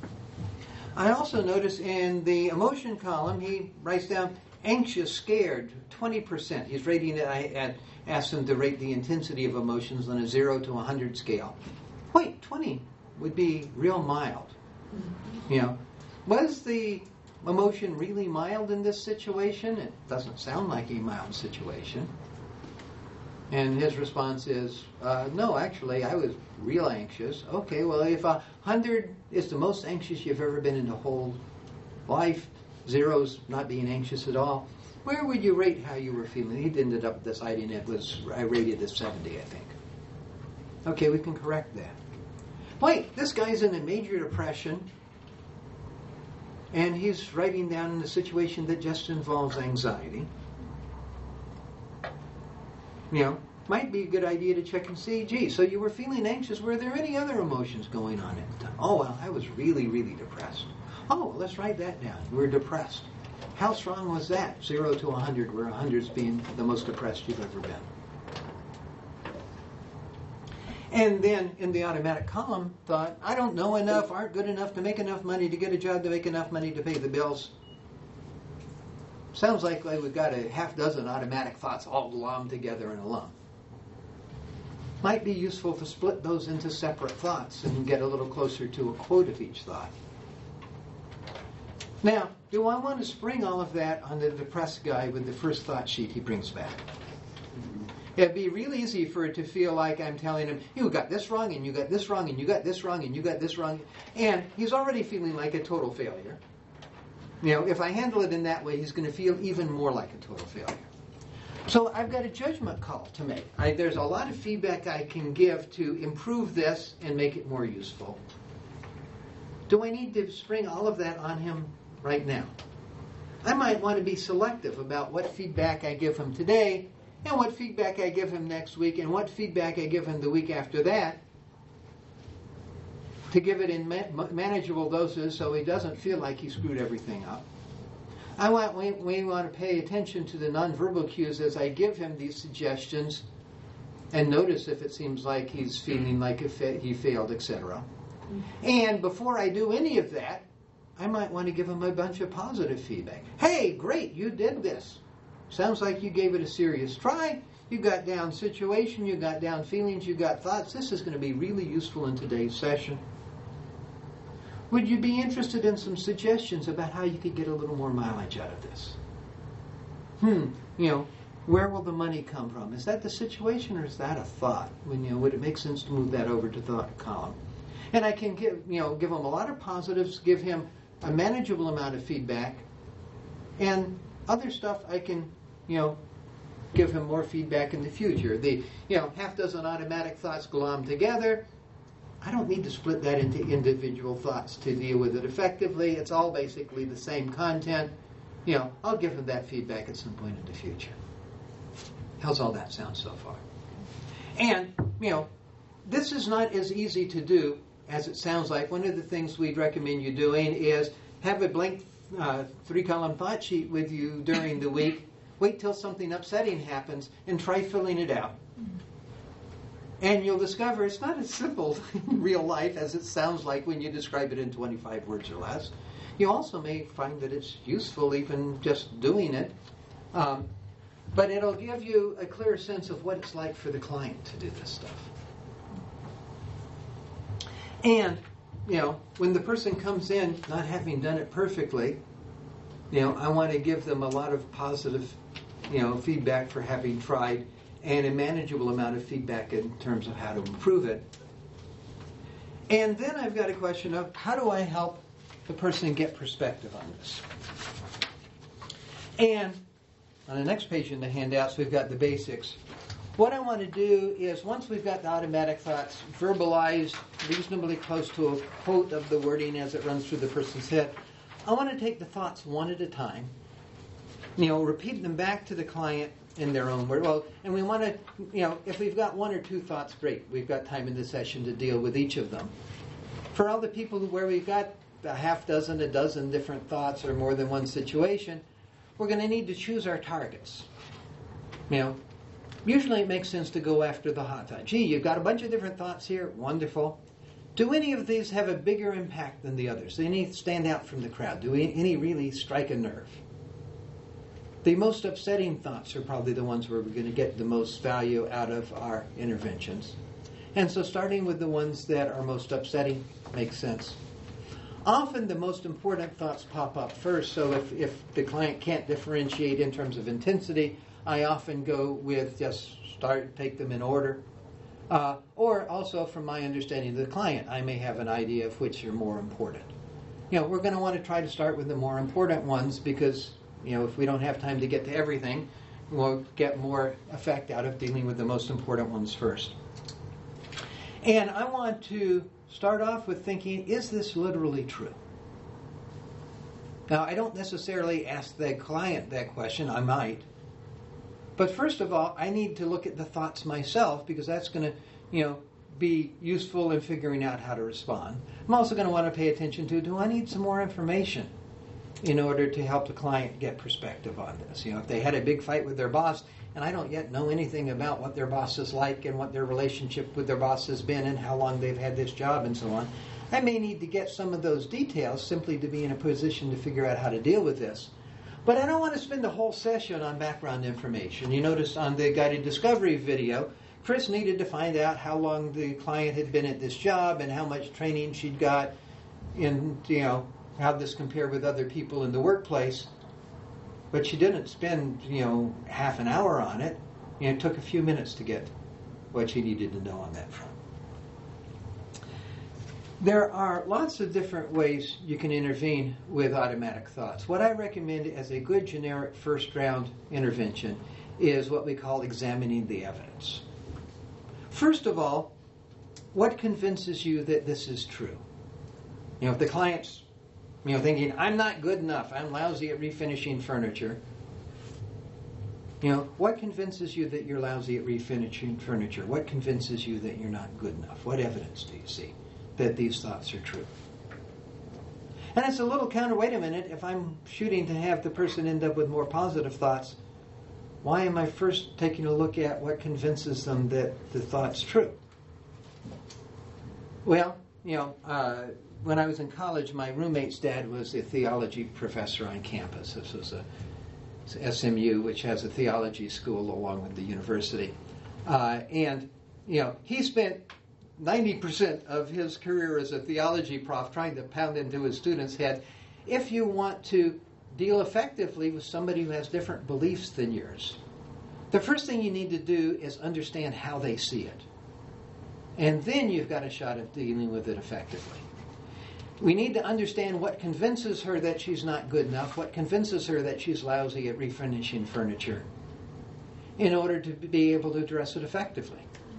I also notice in the emotion column, he writes down anxious, scared, twenty percent. He's rating it. I had asked him to rate the intensity of emotions on a zero to one hundred scale. Wait, twenty would be real mild. You know, was the emotion really mild in this situation? It doesn't sound like a mild situation. And his response is, uh, no, actually, I was real anxious. Okay, well, if a hundred is the most anxious you've ever been in the whole life, zero's not being anxious at all, where would you rate how you were feeling? He ended up deciding it was, I rated it seventy, I think. Okay, we can correct that. Wait, this guy's in a major depression, and he's writing down a situation that just involves anxiety. You know, might be a good idea to check and see, gee, so you were feeling anxious. Were there any other emotions going on at the time? Oh, well, I was really, really depressed. Oh, well, let's write that down. We're depressed. How strong was that? Zero to one hundred, where one hundred's being the most depressed you've ever been. And then in the automatic column, thought, I don't know enough, aren't good enough to make enough money to get a job to make enough money to pay the bills. Sounds like we've got a half dozen automatic thoughts all glommed together in a lump. Might be useful to split those into separate thoughts and get a little closer to a quote of each thought. Now, do I want to spring all of that on the depressed guy with the first thought sheet he brings back? It'd be real easy for it to feel like I'm telling him, you got this wrong, and you got this wrong, and you got this wrong, and you got this wrong. And he's already feeling like a total failure. You know, if I handle it in that way, he's going to feel even more like a total failure. So I've got a judgment call to make. I, there's a lot of feedback I can give to improve this and make it more useful. Do I need to spring all of that on him right now? I might want to be selective about what feedback I give him today and what feedback I give him next week, and what feedback I give him the week after that, to give it in ma- manageable doses so he doesn't feel like he screwed everything up. I want we, we want to pay attention to the nonverbal cues as I give him these suggestions, and notice if it seems like he's feeling like he, fa- he failed, et cetera. And before I do any of that, I might want to give him a bunch of positive feedback. Hey, great, you did this. Sounds like you gave it a serious try. You got down situation, you got down feelings, you got thoughts. This is going to be really useful in today's session. Would you be interested in some suggestions about how you could get a little more mileage out of this? Hmm, you know, where will the money come from? Is that the situation or is that a thought? When, you know, would it make sense to move that over to thought column? And I can give, you know, give him a lot of positives, give him a manageable amount of feedback, and other stuff I can, you know, give him more feedback in the future. The, you know, half dozen automatic thoughts glom together. I don't need to split that into individual thoughts to deal with it effectively. It's all basically the same content. You know, I'll give him that feedback at some point in the future. How's all that sound so far? And, you know, this is not as easy to do as it sounds like. One of the things we'd recommend you doing is have a blank uh, three-column thought sheet with you during the week. Wait till something upsetting happens and try filling it out. And you'll discover it's not as simple in real life as it sounds like when you describe it in twenty-five words or less. You also may find that it's useful even just doing it. Um, but it'll give you a clear sense of what it's like for the client to do this stuff. And, you know, when the person comes in not having done it perfectly, you know, I want to give them a lot of positive, you know, feedback for having tried, and a manageable amount of feedback in terms of how to improve it. And then I've got a question of how do I help the person get perspective on this? And on the next page in the handouts, we've got the basics. What I want to do is, once we've got the automatic thoughts verbalized reasonably close to a quote of the wording as it runs through the person's head, I want to take the thoughts one at a time, you know, repeat them back to the client in their own word. Well, and we want to, you know, if we've got one or two thoughts, great. We've got time in this session to deal with each of them. For all the people where we've got a half dozen, a dozen different thoughts or more than one situation, we're going to need to choose our targets. You know, usually it makes sense to go after the hot thought. Gee, you've got a bunch of different thoughts here. Wonderful. Do any of these have a bigger impact than the others? Do any stand out from the crowd? Do any really strike a nerve? The most upsetting thoughts are probably the ones where we're going to get the most value out of our interventions. And so starting with the ones that are most upsetting makes sense. Often the most important thoughts pop up first, so if, if the client can't differentiate in terms of intensity, I often go with just start, take them in order. Uh, or also from my understanding of the client, I may have an idea of which are more important. You know, we're going to want to try to start with the more important ones because, you know, if we don't have time to get to everything, we'll get more effect out of dealing with the most important ones first. And I want to start off with thinking, is this literally true? Now, I don't necessarily ask the client that question. I might. But first of all, I need to look at the thoughts myself because that's going to, you know, be useful in figuring out how to respond. I'm also going to want to pay attention to, do I need some more information in order to help the client get perspective on this? You know, if they had a big fight with their boss and I don't yet know anything about what their boss is like and what their relationship with their boss has been and how long they've had this job and so on, I may need to get some of those details simply to be in a position to figure out how to deal with this. But I don't want to spend the whole session on background information. You notice on the guided discovery video, Chris needed to find out how long the client had been at this job and how much training she'd got in, you know, how this compared with other people in the workplace. But she didn't spend, you know, half an hour on it. You know, it took a few minutes to get what she needed to know on that front. There are lots of different ways you can intervene with automatic thoughts. What I recommend as a good generic first round intervention is what we call examining the evidence. First of all, what convinces you that this is true? You know, if the client's, you know, thinking, I'm not good enough, I'm lousy at refinishing furniture, You know, what convinces you that you're lousy at refinishing furniture? What convinces you that you're not good enough? What evidence do you see that these thoughts are true? And it's a little counter, wait a minute, if I'm shooting to have the person end up with more positive thoughts, why am I first taking a look at what convinces them that the thought's true? Well, you know, uh, when I was in college, my roommate's dad was a theology professor on campus. This was a S M U, which has a theology school along with the university. Uh, and, you know, he spent ninety percent of his career as a theology prof trying to pound into his students' head, if you want to deal effectively with somebody who has different beliefs than yours, the first thing you need to do is understand how they see it. And then you've got a shot at dealing with it effectively. We need to understand what convinces her that she's not good enough, what convinces her that she's lousy at refinishing furniture, in order to be able to address it effectively.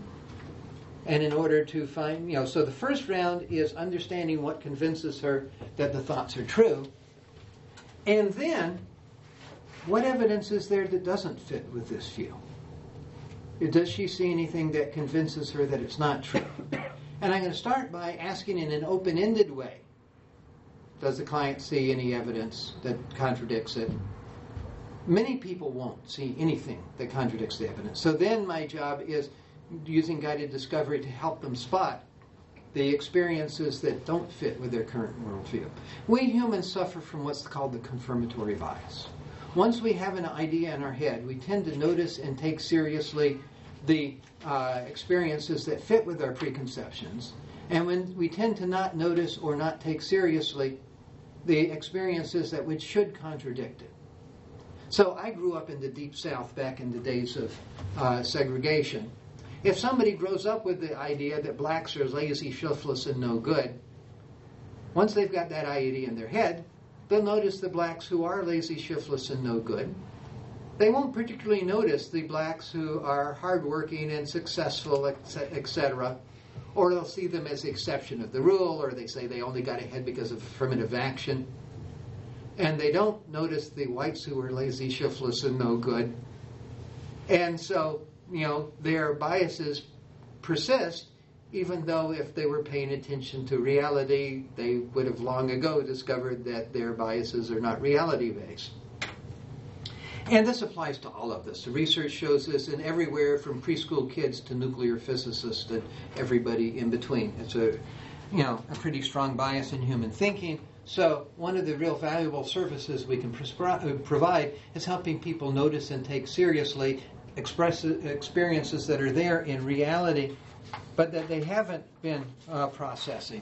And in order to find, you know, so the first round is understanding what convinces her that the thoughts are true. And then, what evidence is there that doesn't fit with this view? Does she see anything that convinces her that it's not true? And I'm going to start by asking in an open-ended way, does the client see any evidence that contradicts it? Many people won't see anything that contradicts the evidence. So then my job is using guided discovery to help them spot the experiences that don't fit with their current worldview. We humans suffer from what's called the confirmatory bias. Once we have an idea in our head, we tend to notice and take seriously the uh, experiences that fit with our preconceptions, and when we tend to not notice or not take seriously the experiences that which should contradict it. So I grew up in the Deep South back in the days of uh, segregation. If somebody grows up with the idea that blacks are lazy, shiftless, and no good, once they've got that idea in their head, they'll notice the blacks who are lazy, shiftless, and no good. They won't particularly notice the blacks who are hardworking and successful, et cetera. Or they'll see them as the exception of the rule, or they say they only got ahead because of affirmative action. And they don't notice the whites who are lazy, shiftless, and no good. And so, you know, their biases persist, even though if they were paying attention to reality, they would have long ago discovered that their biases are not reality-based. And this applies to all of this. The research shows this in everywhere from preschool kids to nuclear physicists and everybody in between. It's a, you know, a pretty strong bias in human thinking. So one of the real valuable services we can prescri- provide is helping people notice and take seriously express experiences that are there in reality, but that they haven't been uh, processing.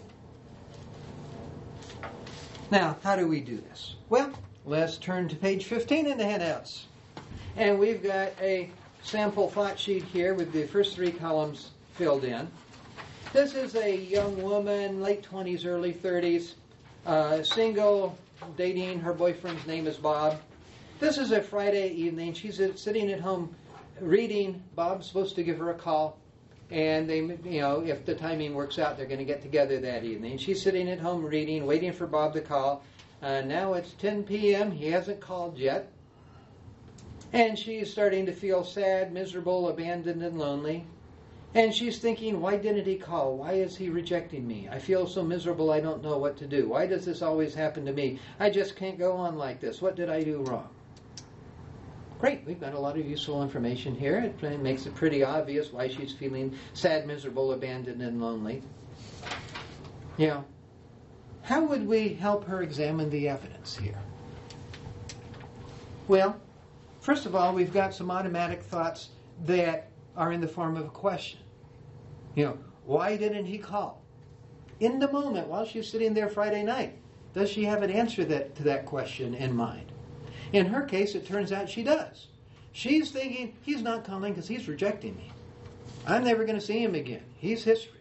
Now, how do we do this? Well, let's turn to page fifteen in the handouts. And we've got a sample thought sheet here with the first three columns filled in. This is a young woman, late twenties, early thirties, uh, single, dating. Her boyfriend's name is Bob. This is a Friday evening. She's sitting at home reading. Bob's supposed to give her a call. And they, you know, if the timing works out, they're going to get together that evening. She's sitting at home reading, waiting for Bob to call. Uh, now it's ten p.m. He hasn't called yet. And she's starting to feel sad, miserable, abandoned, and lonely. And she's thinking, why didn't he call? Why is he rejecting me? I feel so miserable I don't know what to do. Why does this always happen to me? I just can't go on like this. What did I do wrong? Great, we've got a lot of useful information here. It makes it pretty obvious why she's feeling sad, miserable, abandoned, and lonely. You know, how would we help her examine the evidence here? Well, first of all, we've got some automatic thoughts that are in the form of a question. You know, why didn't he call? In the moment, while she's sitting there Friday night, does she have an answer that, to that question in mind? In her case, it turns out she does. She's thinking, he's not calling because he's rejecting me. I'm never going to see him again. He's history.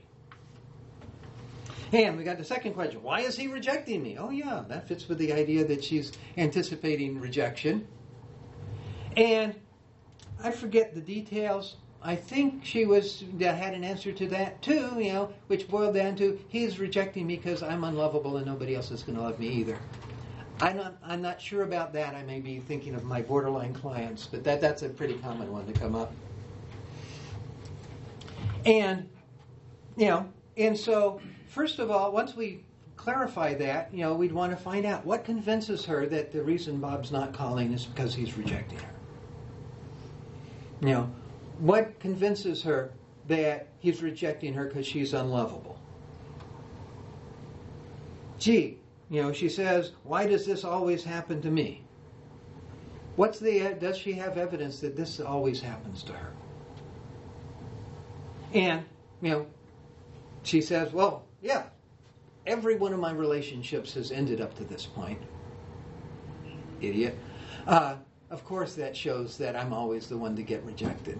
And we got the second question. Why is he rejecting me? Oh, yeah, that fits with the idea that she's anticipating rejection. And I forget the details. I think she was had an answer to that too, you know, which boiled down to, he's rejecting me because I'm unlovable and nobody else is going to love me either. I'm not, I'm not sure about that. I may be thinking of my borderline clients, but that, that's a pretty common one to come up. And, you know, and so, first of all, once we clarify that, you know, we'd want to find out what convinces her that the reason Bob's not calling is because he's rejecting her. You know, what convinces her that he's rejecting her because she's unlovable? Gee, you know, she says, why does this always happen to me? What's the, does she have evidence that this always happens to her? And, you know, she says, well, yeah, every one of my relationships has ended up to this point. Idiot. Uh, of course, that shows that I'm always the one to get rejected.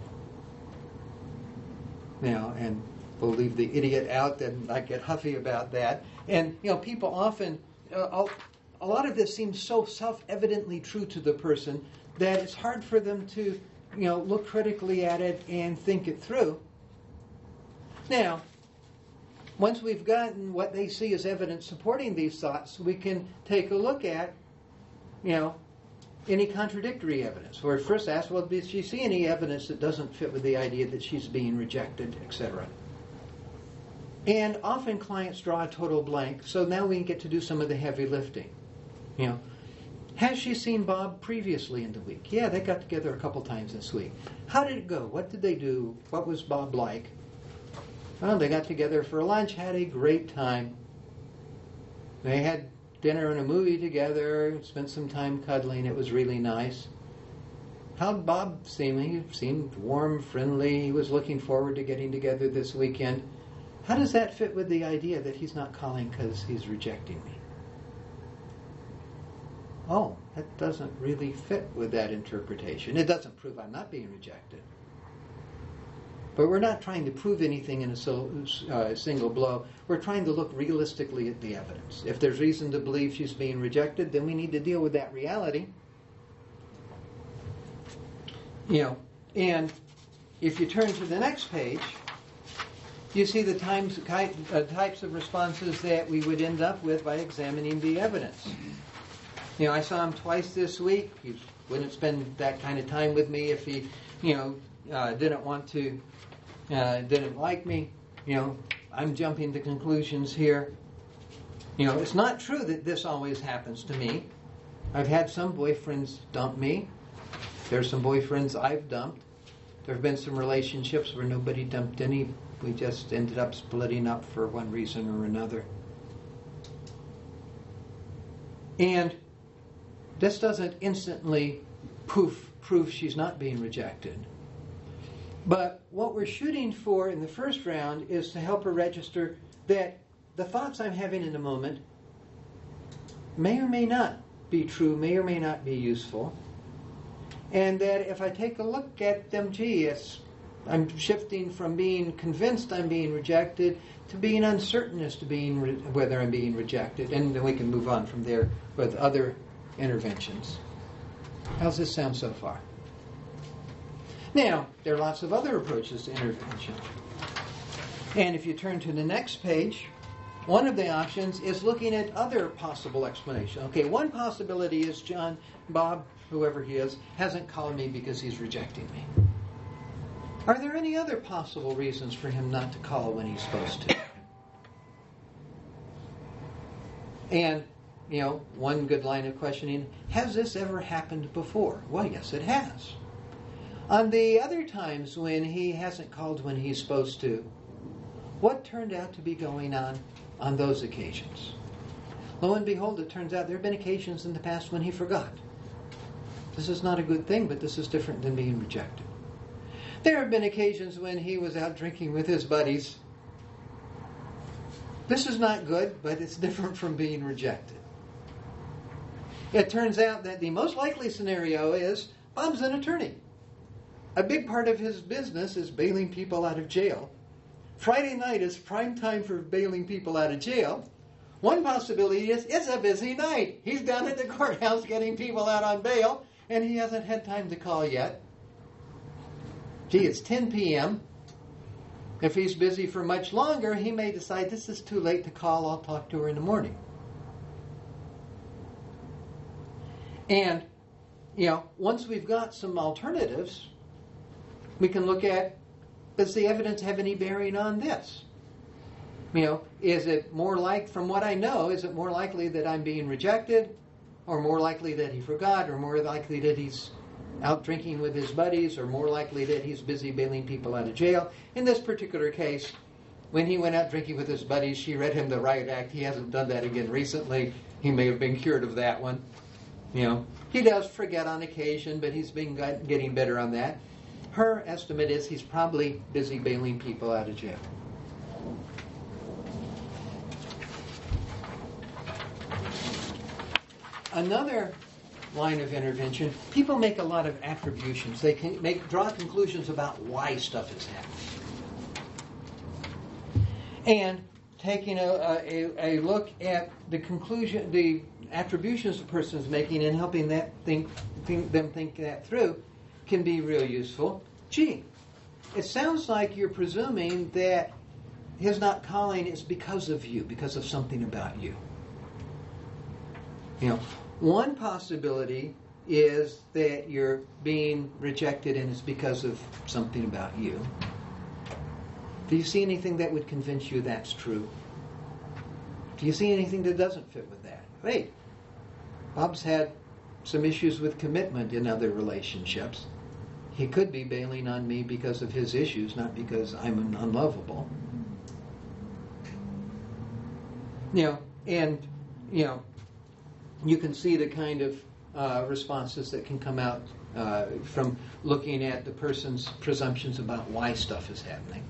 You know, and we'll leave the idiot out, and I get huffy about that. And, you know, people often, uh, a lot of this seems so self-evidently true to the person that it's hard for them to, you know, look critically at it and think it through. Now, once we've gotten what they see as evidence supporting these thoughts, we can take a look at, you know, any contradictory evidence. Or first ask, well, does she see any evidence that doesn't fit with the idea that she's being rejected, et cetera? And often clients draw a total blank, so now we can get to do some of the heavy lifting. You know, has she seen Bob previously in the week? Yeah, they got together a couple times this week. How did it go? What did they do? What was Bob like? Well, they got together for lunch, had a great time. They had dinner and a movie together, spent some time cuddling. It was really nice. How'd Bob seem? He seemed warm, friendly. He was looking forward to getting together this weekend. How does that fit with the idea that he's not calling because he's rejecting me? Oh, that doesn't really fit with that interpretation. It doesn't prove I'm not being rejected. But we're not trying to prove anything in a so, uh, single blow. We're trying to look realistically at the evidence. If there's reason to believe she's being rejected, then we need to deal with that reality. You know, and if you turn to the next page, you see the times, uh, types of responses that we would end up with by examining the evidence. You know, I saw him twice this week. He wouldn't spend that kind of time with me if he, you know, uh, didn't want to, uh, didn't like me. You know, I'm jumping to conclusions here. You know, it's not true that this always happens to me. I've had some boyfriends dump me. There's some boyfriends I've dumped. There have been some relationships where nobody dumped any. We just ended up splitting up for one reason or another. And this doesn't instantly proof, prove she's not being rejected. But what we're shooting for in the first round is to help her register that the thoughts I'm having in the moment may or may not be true, may or may not be useful. And that if I take a look at them, gee, it's, I'm shifting from being convinced I'm being rejected to being uncertain as to being re- whether I'm being rejected. And then we can move on from there with other interventions. How's this sound so far? Now, there are lots of other approaches to intervention. And if you turn to the next page, one of the options is looking at other possible explanations. Okay, one possibility is John, Bob, whoever he is, hasn't called me because he's rejecting me. Are there any other possible reasons for him not to call when he's supposed to? And, you know, one good line of questioning, has this ever happened before? Well, yes, it has. On the other times when he hasn't called when he's supposed to, what turned out to be going on on those occasions? Lo and behold, it turns out there have been occasions in the past when he forgot. This is not a good thing, but this is different than being rejected. There have been occasions when he was out drinking with his buddies. This is not good, but it's different from being rejected. It turns out that the most likely scenario is Bob's an attorney. A big part of his business is bailing people out of jail. Friday night is prime time for bailing people out of jail. One possibility is it's a busy night. He's down at the courthouse getting people out on bail, and he hasn't had time to call yet. Gee, it's ten p.m. If he's busy for much longer, he may decide this is too late to call. I'll talk to her in the morning. And, you know, once we've got some alternatives, we can look at, does the evidence have any bearing on this? You know, is it more like, from what I know, is it more likely that I'm being rejected, or more likely that he forgot, or more likely that he's out drinking with his buddies, or more likely that he's busy bailing people out of jail? In this particular case, when he went out drinking with his buddies, she read him the riot act. He hasn't done that again recently. He may have been cured of that one. You know, he does forget on occasion, but he's been getting better on that. Her estimate is he's probably busy bailing people out of jail. Another line of intervention, people make a lot of attributions. They can make draw conclusions about why stuff is happening. And taking a, a, a look at the conclusion, the attributions the person is making, and helping that think, think them think that through can be real useful. Gee, it sounds like you're presuming that his not calling is because of you, because of something about you. You know, one possibility is that you're being rejected and it's because of something about you. Do you see anything that would convince you that's true? Do you see anything that doesn't fit with that? Wait, Bob's had some issues with commitment in other relationships. He could be bailing on me because of his issues, not because I'm unlovable. You know, and, you know, you can see the kind of uh, responses that can come out uh, from looking at the person's presumptions about why stuff is happening.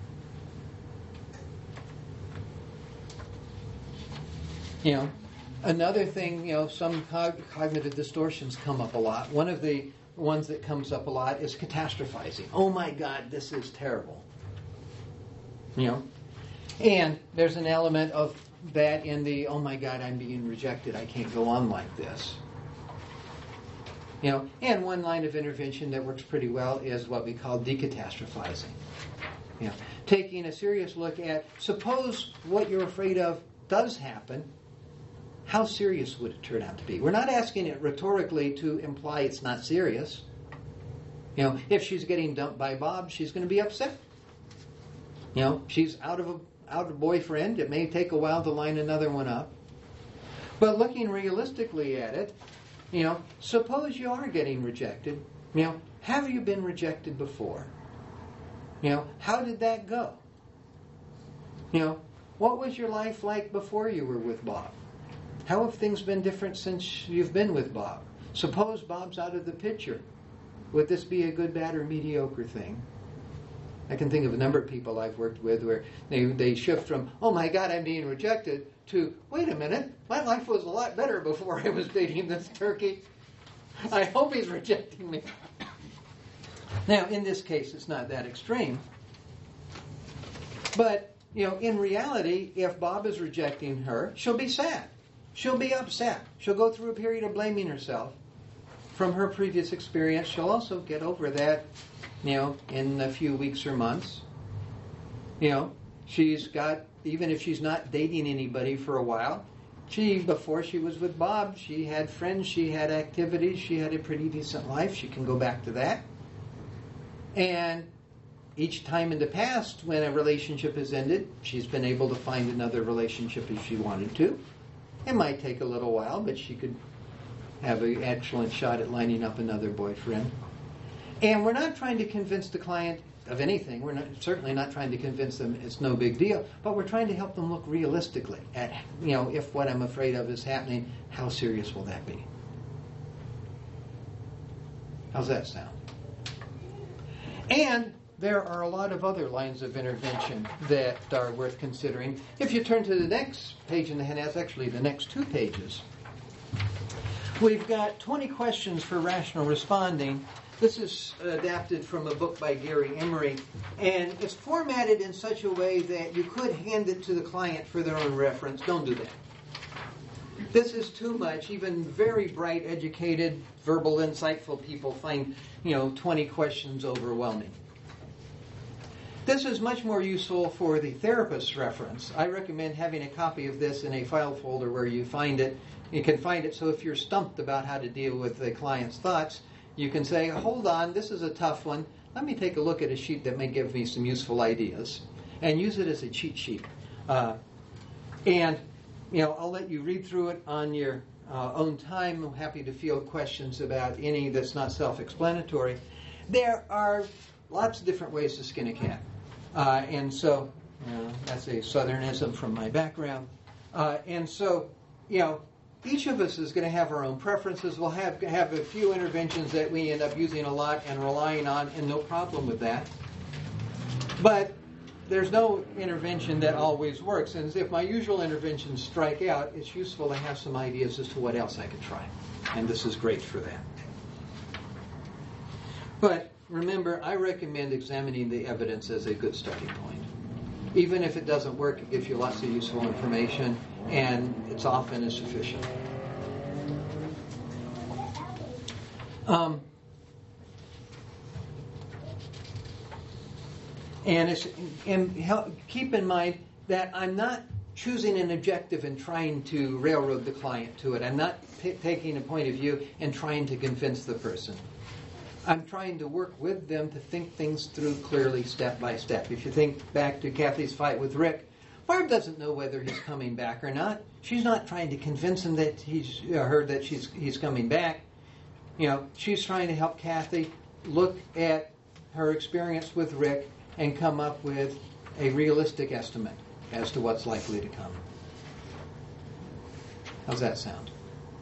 You know, another thing, you know, some cog- cognitive distortions come up a lot. One of the ones that comes up a lot is catastrophizing. Oh my God, this is terrible. You know, and there's an element of that in the, oh my God, I'm being rejected. I can't go on like this. You know, and one line of intervention that works pretty well is what we call decatastrophizing. You know, taking a serious look at, suppose what you're afraid of does happen, how serious would it turn out to be? We're not asking it rhetorically to imply it's not serious. You know, if she's getting dumped by Bob, she's going to be upset. You know, she's out of a out of a boyfriend. It may take a while to line another one up. But looking realistically at it, you know, suppose you are getting rejected. You know, have you been rejected before? You know, how did that go? You know, what was your life like before you were with Bob? How have things been different since you've been with Bob? Suppose Bob's out of the picture. Would this be a good, bad, or mediocre thing? I can think of a number of people I've worked with where they, they shift from, oh my God, I'm being rejected, to, wait a minute, my life was a lot better before I was dating this turkey. I hope he's rejecting me. Now, in this case, it's not that extreme. But, you know, in reality, if Bob is rejecting her, she'll be sad. She'll be upset. She'll go through a period of blaming herself from her previous experience. She'll also get over that, you know, in a few weeks or months. You know, she's got, even if she's not dating anybody for a while, she, before she was with Bob, she had friends, she had activities, she had a pretty decent life. She can go back to that. And each time in the past when a relationship has ended, she's been able to find another relationship if she wanted to. It might take a little while, but she could have an excellent shot at lining up another boyfriend. And we're not trying to convince the client of anything. We're not, certainly not trying to convince them it's no big deal, but we're trying to help them look realistically at, you know, if what I'm afraid of is happening, how serious will that be? How's that sound? And there are a lot of other lines of intervention that are worth considering. If you turn to the next page in the handout, actually the next two pages, we've got twenty questions for rational responding. This is adapted from a book by Gary Emery, and it's formatted in such a way that you could hand it to the client for their own reference. Don't do that. This is too much. Even very bright, educated, verbal, insightful people find, you know, twenty questions overwhelming. This is much more useful for the therapist's reference. I recommend having a copy of this in a file folder where you find it. You can find it so if you're stumped about how to deal with the client's thoughts, you can say, hold on, this is a tough one. Let me take a look at a sheet that may give me some useful ideas, and use it as a cheat sheet. Uh, and, you know, I'll let you read through it on your uh, own time. I'm happy to field questions about any that's not self-explanatory. There are lots of different ways to skin a cat. Uh, and so, you know, that's a southernism from my background. Uh, and so, you know, each of us is going to have our own preferences. We'll have have a few interventions that we end up using a lot and relying on, and no problem with that. But there's no intervention that always works. And if my usual interventions strike out, it's useful to have some ideas as to what else I could try. And this is great for that. But remember, I recommend examining the evidence as a good starting point. Even if it doesn't work, it gives you lots of useful information, and it's often is sufficient. Um, and, it's, and help, keep in mind that I'm not choosing an objective and trying to railroad the client to it. I'm not t- taking a point of view and trying to convince the person. I'm trying to work with them to think things through clearly, step by step. If you think back to Kathy's fight with Rick, Barb doesn't know whether he's coming back or not. She's not trying to convince him that he's uh, her that she's he's coming back. You know, she's trying to help Kathy look at her experience with Rick and come up with a realistic estimate as to what's likely to come. How's that sound?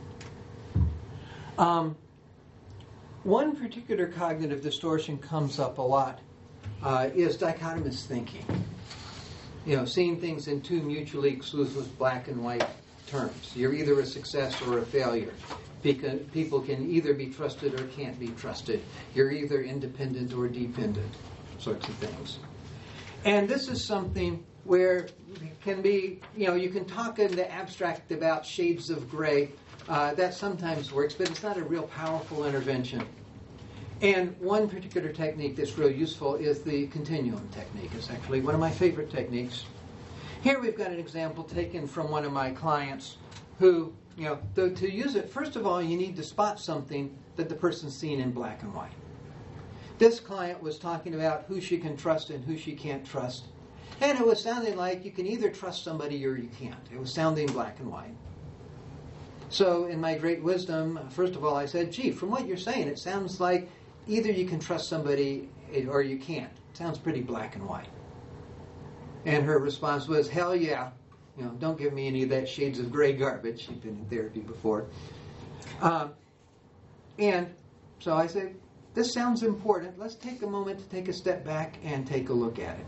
Um. One particular cognitive distortion comes up a lot uh, is dichotomous thinking. You know, seeing things in two mutually exclusive black and white terms. You're either a success or a failure. Because people can either be trusted or can't be trusted. You're either independent or dependent, sorts of things. And this is something where it can be, you know, you can talk in the abstract about shades of gray. Uh, that sometimes works, but it's not a real powerful intervention. And one particular technique that's real useful is the continuum technique. It's actually one of my favorite techniques. Here we've got an example taken from one of my clients who, you know, to, to use it, first of all, you need to spot something that the person's seen in black and white. This client was talking about who she can trust and who she can't trust. And it was sounding like you can either trust somebody or you can't. It was sounding black and white. So in my great wisdom, first of all, I said, gee, from what you're saying, it sounds like either you can trust somebody or you can't. It sounds pretty black and white. And her response was, hell yeah. You know, don't give me any of that shades of gray garbage. She'd been in therapy before. Um, and so I said, this sounds important. Let's take a moment to take a step back and take a look at it.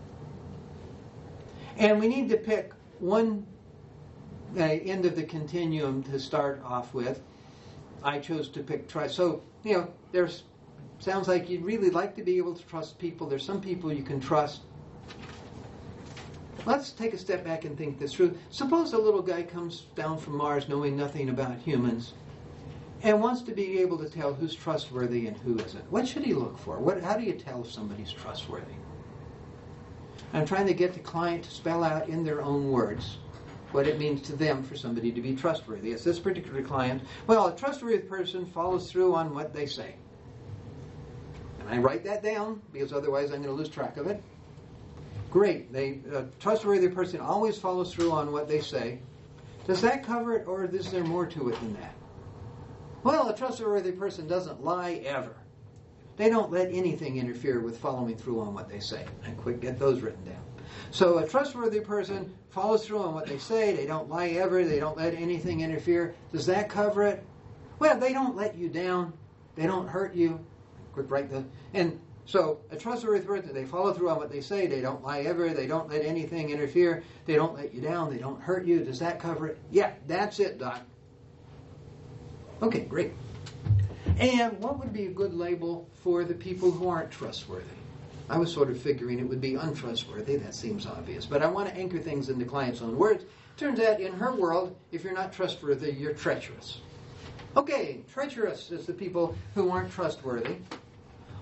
And we need to pick one uh, end of the continuum to start off with. I chose to pick trust. So, you know, there's sounds like you'd really like to be able to trust people. There's some people you can trust. Let's take a step back and think this through. Suppose a little guy comes down from Mars knowing nothing about humans and wants to be able to tell who's trustworthy and who isn't. What should he look for? What, how do you tell if somebody's trustworthy? I'm trying to get the client to spell out in their own words what it means to them for somebody to be trustworthy. It's this particular client. Well, a trustworthy person follows through on what they say. And I write that down because otherwise I'm going to lose track of it. Great. They, a trustworthy person always follows through on what they say. Does that cover it, or is there more to it than that? Well, a trustworthy person doesn't lie ever. They don't let anything interfere with following through on what they say. And quick, get those written down. So a trustworthy person follows through on what they say. They don't lie ever. They don't let anything interfere. Does that cover it? Well, they don't let you down. They don't hurt you. Quick, write the and so a trustworthy person, they follow through on what they say. They don't lie ever. They don't let anything interfere. They don't let you down. They don't hurt you. Does that cover it? Yeah, that's it, Doc. Okay, great. And what would be a good label for the people who aren't trustworthy? I was sort of figuring it would be untrustworthy. That seems obvious. But I want to anchor things in the client's own words. Turns out in her world, if you're not trustworthy, you're treacherous. Okay, treacherous is the people who aren't trustworthy.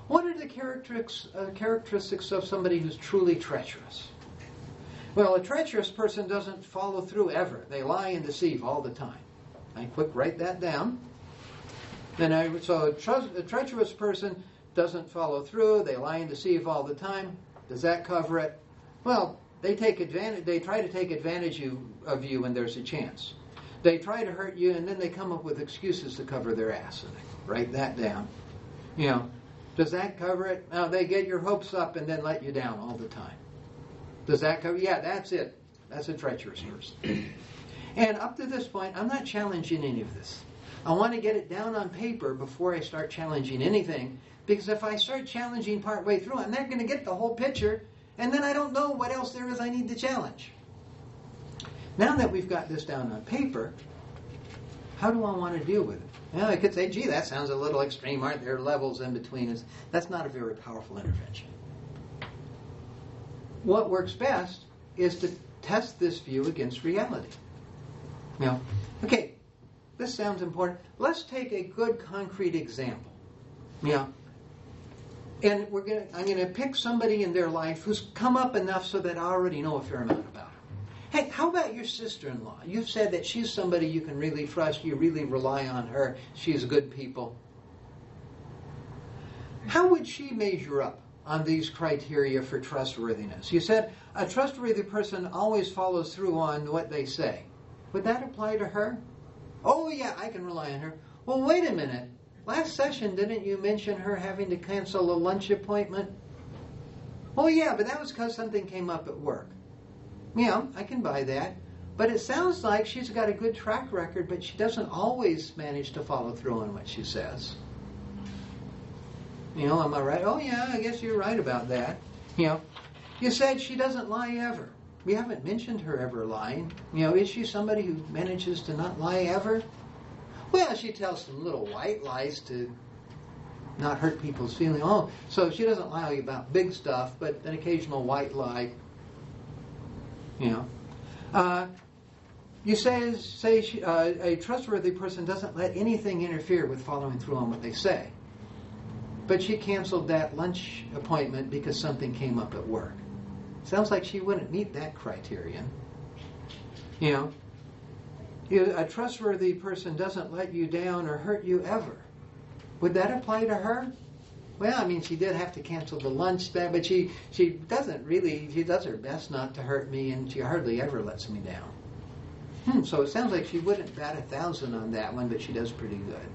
What are the characteristics, uh, characteristics of somebody who's truly treacherous? Well, a treacherous person doesn't follow through ever. They lie and deceive all the time. I quick write that down. Then I, so a, tre- a treacherous person doesn't follow through. They lie and deceive all the time. Does that cover it? Well, they take advantage. They try to take advantage you, of you when there's a chance. They try to hurt you, and then they come up with excuses to cover their ass. And I write that down. You know, does that cover it? No, they get your hopes up and then let you down all the time. Does that cover? Yeah, that's it. That's a treacherous person. And up to this point, I'm not challenging any of this. I want to get it down on paper before I start challenging anything, because if I start challenging partway through, I'm not going to get the whole picture, and then I don't know what else there is I need to challenge. Now that we've got this down on paper, how do I want to deal with it? Well, I could say, gee, that sounds a little extreme. Aren't there levels in between us? That's not a very powerful intervention. What works best is to test this view against reality. Now, okay, this sounds important. Let's take a good concrete example. Yeah. And we're gonna I'm gonna pick somebody in their life who's come up enough so that I already know a fair amount about her. Hey, how about your sister-in-law? You've said that she's somebody you can really trust, you really rely on her, she's good people. How would she measure up on these criteria for trustworthiness? You said a trustworthy person always follows through on what they say. Would that apply to her? Oh yeah, I can rely on her. Well, wait a minute. Last session, didn't you mention her having to cancel a lunch appointment? Oh yeah, but that was because something came up at work. Yeah, I can buy that. But it sounds like she's got a good track record, but she doesn't always manage to follow through on what she says. You know, am I right? Oh yeah, I guess you're right about that. You know, you said she doesn't lie ever. We haven't mentioned her ever lying. You know, is she somebody who manages to not lie ever? Well, she tells some little white lies to not hurt people's feelings. Oh, so she doesn't lie about big stuff, but an occasional white lie. You know, uh, you say say she, uh, a trustworthy person doesn't let anything interfere with following through on what they say. But she canceled that lunch appointment because something came up at work. Sounds like she wouldn't meet that criterion. You know, you, a trustworthy person doesn't let you down or hurt you ever. Would that apply to her? Well, I mean, she did have to cancel the lunch, but she, she doesn't really, she does her best not to hurt me, and she hardly ever lets me down. Hmm, so it sounds like she wouldn't bat a thousand on that one, but she does pretty good.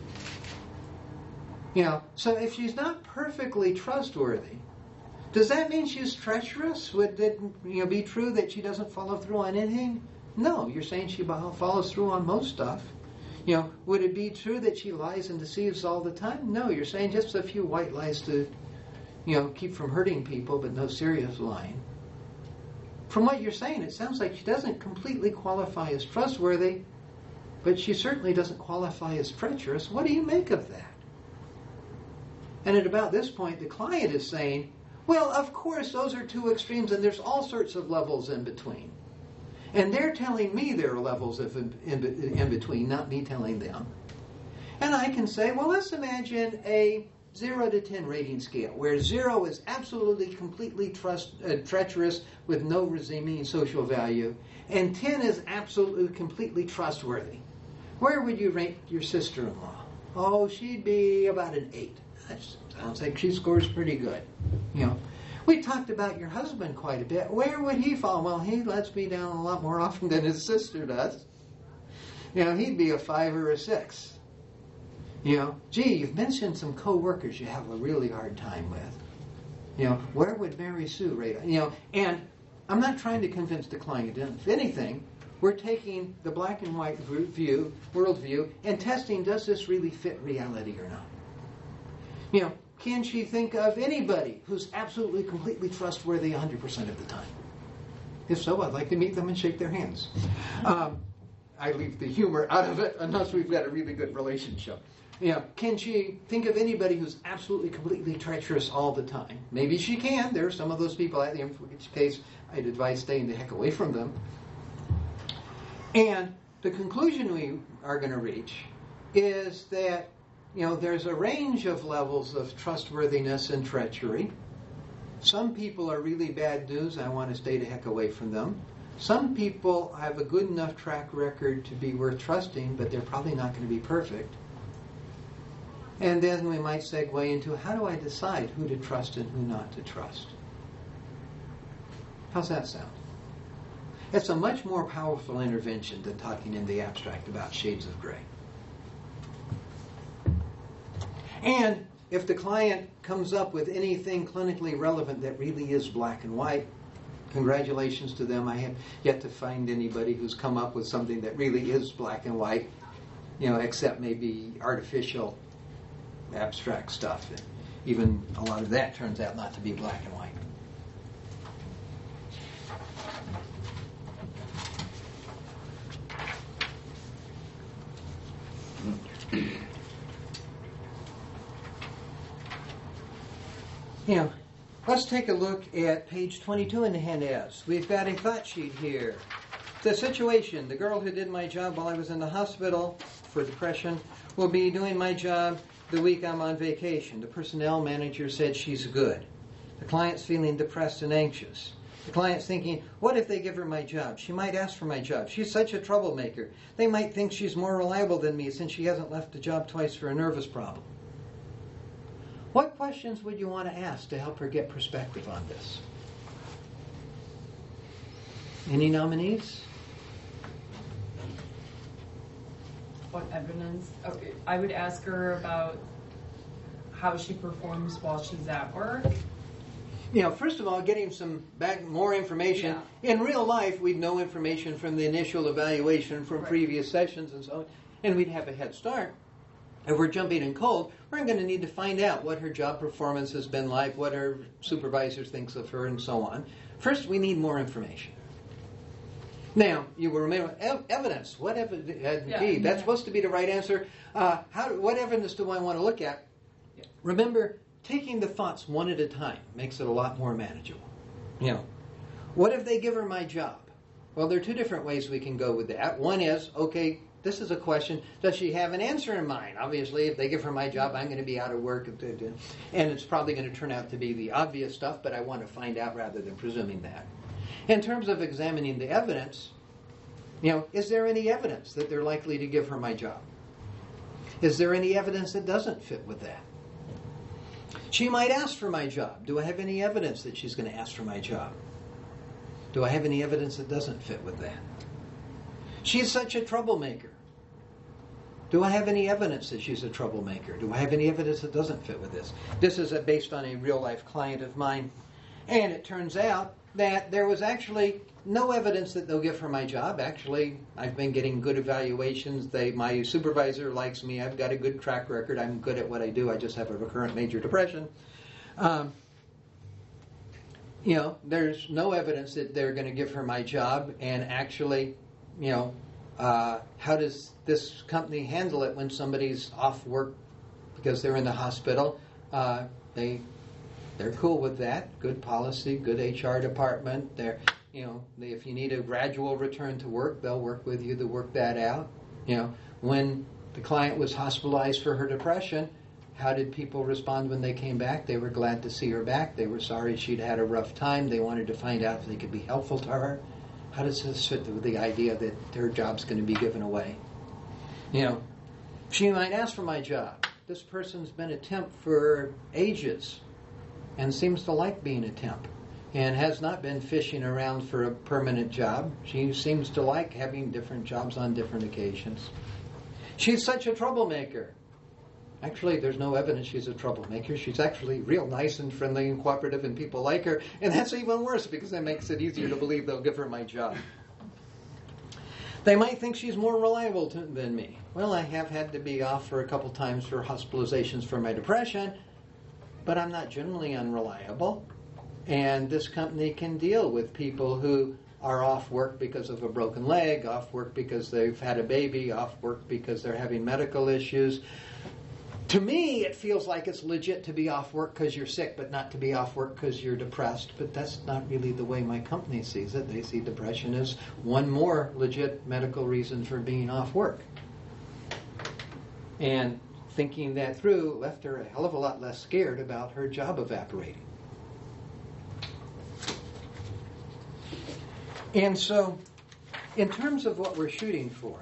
You know, so if she's not perfectly trustworthy, does that mean she's treacherous? Would it, you know, be true that she doesn't follow through on anything? No, you're saying she follows through on most stuff. You know, would it be true that she lies and deceives all the time? No, you're saying just a few white lies to, you know, keep from hurting people, but no serious lying. From what you're saying, it sounds like she doesn't completely qualify as trustworthy, but she certainly doesn't qualify as treacherous. What do you make of that? And at about this point, the client is saying, well, of course, those are two extremes, and there's all sorts of levels in between. And they're telling me there are levels of in, in, in between, not me telling them. And I can say, well, let's imagine a zero to ten rating scale, where zero is absolutely, completely trust, uh, treacherous with no redeeming social value, and ten is absolutely, completely trustworthy. Where would you rank your sister-in-law? Oh, she'd be about an eight. That sounds like she scores pretty good. You know, we talked about your husband quite a bit. Where would he fall? Well, he lets me down a lot more often than his sister does. You know, he'd be a five or a six. You know, gee, you've mentioned some co-workers you have a really hard time with. You know, where would Mary Sue rate? You know, and I'm not trying to convince the client. If anything, we're taking the black and white view, worldview, and testing, does this really fit reality or not? You know, can she think of anybody who's absolutely, completely trustworthy one hundred percent of the time? If so, I'd like to meet them and shake their hands. Um, I leave the humor out of it unless we've got a really good relationship. You know, can she think of anybody who's absolutely, completely treacherous all the time? Maybe she can. There are some of those people out there, in which case I'd advise staying the heck away from them. And the conclusion we are going to reach is that you know, there's a range of levels of trustworthiness and treachery. Some people are really bad news. I want to stay the heck away from them. Some people have a good enough track record to be worth trusting, but they're probably not going to be perfect. And then we might segue into, how do I decide who to trust and who not to trust? How's that sound? It's a much more powerful intervention than talking in the abstract about shades of gray. And if the client comes up with anything clinically relevant that really is black and white, congratulations to them. I have yet to find anybody who's come up with something that really is black and white, you know, except maybe artificial abstract stuff. And even a lot of that turns out not to be black and white. You know, let's take a look at page twenty-two in the handouts. We've got a thought sheet here. The situation, the girl who did my job while I was in the hospital for depression will be doing my job the week I'm on vacation. The personnel manager said she's good. The client's feeling depressed and anxious. The client's thinking, what if they give her my job? She might ask for my job. She's such a troublemaker. They might think she's more reliable than me since she hasn't left the job twice for a nervous problem. What questions would you want to ask to help her get perspective on this? Any nominees? What evidence? Okay, I would ask her about how she performs while she's at work. You know, first of all, getting some back more information. Yeah. In real life, we'd know information from the initial evaluation from Right. previous sessions and so on, and we'd have a head start. If we're jumping in cold, we're going to need to find out what her job performance has been like, what her supervisor thinks of her, and so on. First, we need more information. Now, you will remember ev- evidence. What evidence? Uh, Yeah. gee, that's Yeah. supposed to be the right answer. Uh, how? What evidence do I want to look at? Yeah. Remember, taking the thoughts one at a time makes it a lot more manageable. You know, what if they give her my job? Well, there are two different ways we can go with that. One is, okay, this is a question. Does she have an answer in mind? Obviously, if they give her my job, I'm going to be out of work. And it's probably going to turn out to be the obvious stuff, but I want to find out rather than presuming that. In terms of examining the evidence, you know, is there any evidence that they're likely to give her my job? Is there any evidence that doesn't fit with that? She might ask for my job. Do I have any evidence that she's going to ask for my job? Do I have any evidence that doesn't fit with that? She's such a troublemaker. Do I have any evidence that she's a troublemaker? Do I have any evidence that doesn't fit with this? This is a, based on a real-life client of mine. And it turns out that there was actually no evidence that they'll give her my job. Actually, I've been getting good evaluations. They, my supervisor likes me. I've got a good track record. I'm good at what I do. I just have a recurrent major depression. Um, you know, there's no evidence that they're going to give her my job. And actually, you know, uh, how does this company handle it when somebody's off work because they're in the hospital? Uh, they... They're cool with that. Good policy, good H R department. They're, you know, they, if you need a gradual return to work, they'll work with you to work that out. You know, when the client was hospitalized for her depression, how did people respond when they came back? They were glad to see her back. They were sorry she'd had a rough time. They wanted to find out if they could be helpful to her. How does this fit with the idea that her job's going to be given away? You know, she might ask for my job. This person's been a temp for ages and seems to like being a temp and has not been fishing around for a permanent job. She seems to like having different jobs on different occasions. She's such a troublemaker. Actually, there's no evidence she's a troublemaker. She's actually real nice and friendly and cooperative and people like her. And that's even worse because it makes it easier to believe they'll give her my job. They might think she's more reliable to, than me. Well, I have had to be off for a couple times for hospitalizations for my depression, but I'm not generally unreliable. And this company can deal with people who are off work because of a broken leg, off work because they've had a baby, off work because they're having medical issues. To me, it feels like it's legit to be off work because you're sick, but not to be off work because you're depressed. But that's not really the way my company sees it. They see depression as one more legit medical reason for being off work. And thinking that through left her a hell of a lot less scared about her job evaporating. And so, in terms of what we're shooting for,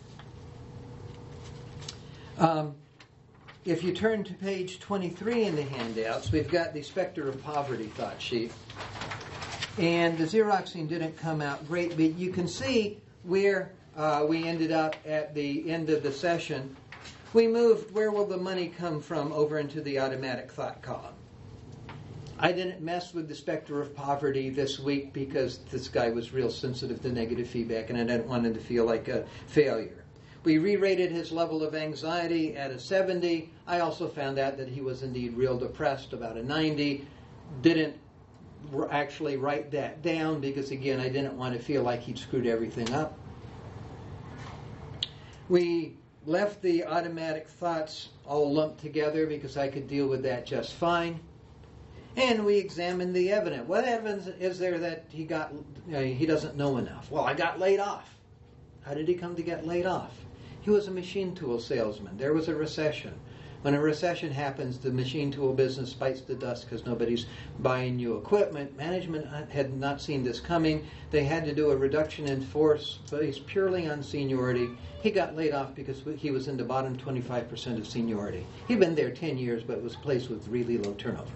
um, if you turn to page twenty-three in the handouts, we've got the Specter of Poverty thought sheet. And the Xeroxing didn't come out great, but you can see where uh, we ended up at the end of the session. We moved where will the money come from over into the automatic thought column. I didn't mess with the Specter of Poverty this week because this guy was real sensitive to negative feedback and I didn't want him to feel like a failure. We re-rated his level of anxiety at a seventy. I also found out that he was indeed real depressed, about a ninety. Didn't r- actually write that down because, again, I didn't want to feel like he'd screwed everything up. We left the automatic thoughts all lumped together because I could deal with that just fine. And we examined the evidence. What evidence is there that he got? Uh, he doesn't know enough? Well, I got laid off. How did he come to get laid off? He was a machine tool salesman. There was a recession. When a recession happens, the machine tool business bites the dust because nobody's buying new equipment. Management had not seen this coming. They had to do a reduction in force based purely on seniority. He got laid off because he was in the bottom twenty-five percent of seniority. He'd been there ten years, but it was a place with really low turnover.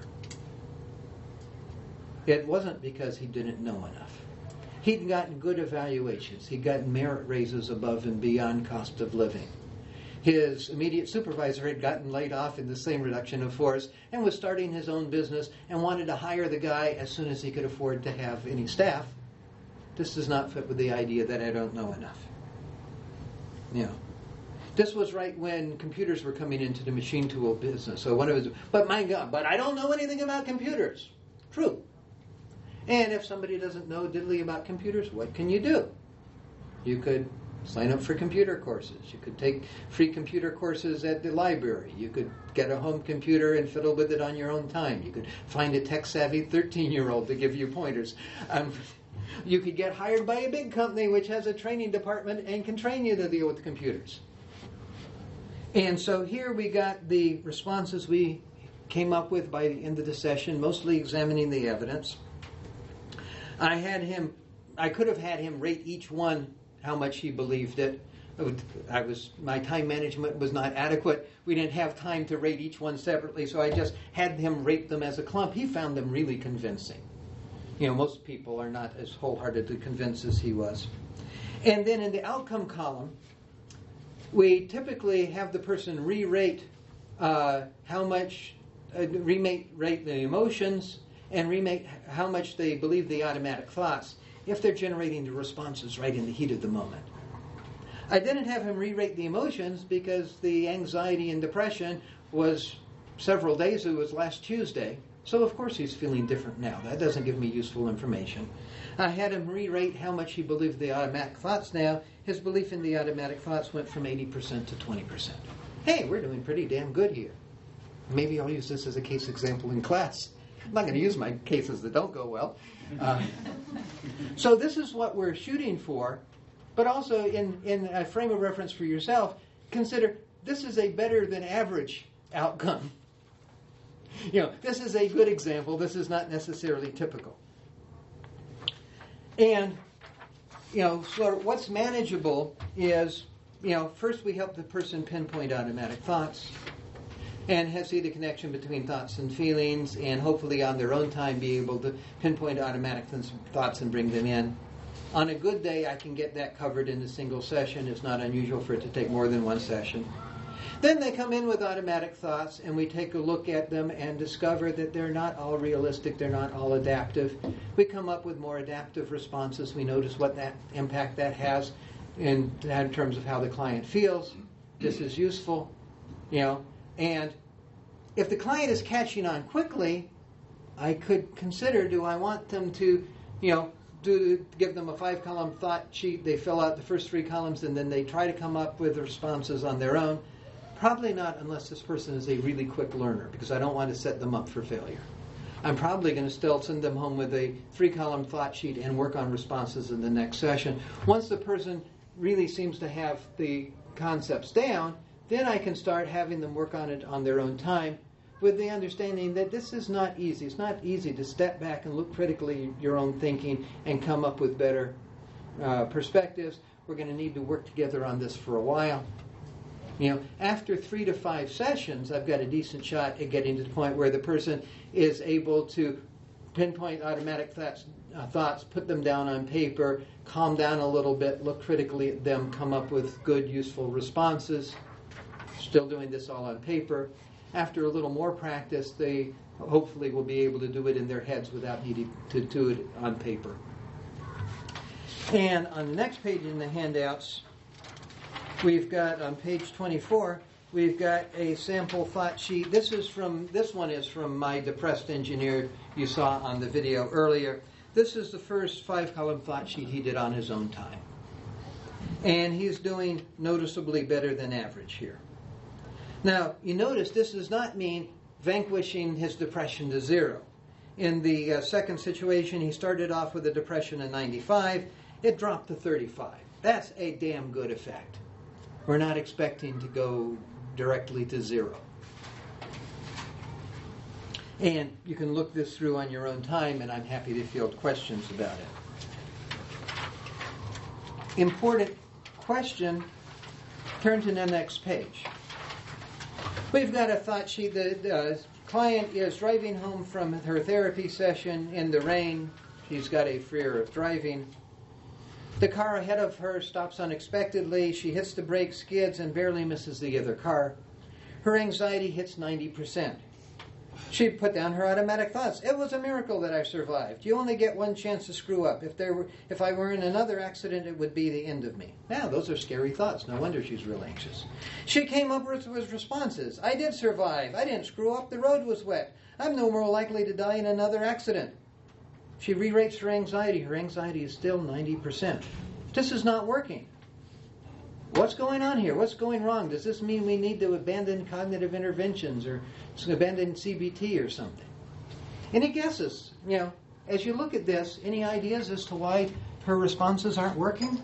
It wasn't because he didn't know enough. He'd gotten good evaluations. He'd gotten merit raises above and beyond cost of living. His immediate supervisor had gotten laid off in the same reduction of force and was starting his own business and wanted to hire the guy as soon as he could afford to have any staff. This does not fit with the idea that I don't know enough. You know, this was right when computers were coming into the machine tool business. So one of his, but my God, but I don't know anything about computers. True. And if somebody doesn't know diddly about computers, what can you do? You could sign up for computer courses. You could take free computer courses at the library. You could get a home computer and fiddle with it on your own time. You could find a tech-savvy thirteen-year-old to give you pointers. Um, you could get hired by a big company which has a training department and can train you to deal with computers. And so here we got the responses we came up with by the end of the session, mostly examining the evidence. I had him, I could have had him rate each one how much he believed it. I was, my time management was not adequate. We didn't have time to rate each one separately, so I just had him rate them as a clump. He found them really convincing. You know, most people are not as wholeheartedly convinced as he was. And then in the outcome column, we typically have the person re-rate uh, how much, uh, re-rate rate the emotions, and remake how much they believe the automatic thoughts if they're generating the responses right in the heat of the moment. I didn't have him re-rate the emotions because the anxiety and depression was several days, it was last Tuesday, so of course he's feeling different now. That doesn't give me useful information. I had him re-rate how much he believed the automatic thoughts now. His belief in the automatic thoughts went from eighty percent to twenty percent. Hey, we're doing pretty damn good here. Maybe I'll use this as a case example in class. I'm not going to use my cases that don't go well. Uh, so this is what we're shooting for, but also in, in a frame of reference for yourself, consider this is a better than average outcome. You know, this is a good example. This is not necessarily typical. And, you know, so what's manageable is, you know, first we help the person pinpoint automatic thoughts and have see the connection between thoughts and feelings, and hopefully on their own time be able to pinpoint automatic th- thoughts and bring them in. On a good day, I can get that covered in a single session. It's not unusual for it to take more than one session. Then they come in with automatic thoughts, and we take a look at them and discover that they're not all realistic, they're not all adaptive. We come up with more adaptive responses. We notice what that impact that has in, in terms of how the client feels. This is useful, you know. And if the client is catching on quickly, I could consider, do I want them to, you know, do give them a five-column thought sheet, they fill out the first three columns, and then they try to come up with responses on their own? Probably not, unless this person is a really quick learner, because I don't want to set them up for failure. I'm probably going to still send them home with a three-column thought sheet and work on responses in the next session. Once the person really seems to have the concepts down, then I can start having them work on it on their own time, with the understanding that this is not easy. It's not easy to step back and look critically at your own thinking and come up with better uh, perspectives. We're going to need to work together on this for a while. You know, after three to five sessions, I've got a decent shot at getting to the point where the person is able to pinpoint automatic thoughts, uh, thoughts, put them down on paper, calm down a little bit, look critically at them, come up with good, useful responses. Still doing this all on paper. After a little more practice, they hopefully will be able to do it in their heads without needing to do it on paper. And on the next page in the handouts, we've got on page twenty-four, we've got a sample thought sheet. This is from this one is from my depressed engineer you saw on the video earlier. This is the first five-column thought sheet he did on his own time. And he's doing noticeably better than average here. Now, you notice this does not mean vanquishing his depression to zero. In the uh, second situation, he started off with a depression of ninety-five. It dropped to thirty-five. That's a damn good effect. We're not expecting to go directly to zero. And you can look this through on your own time, and I'm happy to field questions about it. Important question. Turn to the next page. We've got a thought sheet. The uh, client is driving home from her therapy session in the rain. She's got a fear of driving. The car ahead of her stops unexpectedly. She hits the brake, skids, and barely misses the other car. Her anxiety hits ninety percent. She put down her automatic thoughts. It was a miracle that I survived. You only get one chance to screw up. If there were, if I were in another accident, it would be the end of me. Now, those are scary thoughts. No wonder she's real anxious. She came up with, with responses. I did survive. I didn't screw up. The road was wet. I'm no more likely to die in another accident. She re-rates her anxiety. Her anxiety is still ninety percent. This is not working. What's going on here? What's going wrong? Does this mean we need to abandon cognitive interventions or abandon C B T or something? Any guesses? You know, as you look at this, any ideas as to why her responses aren't working?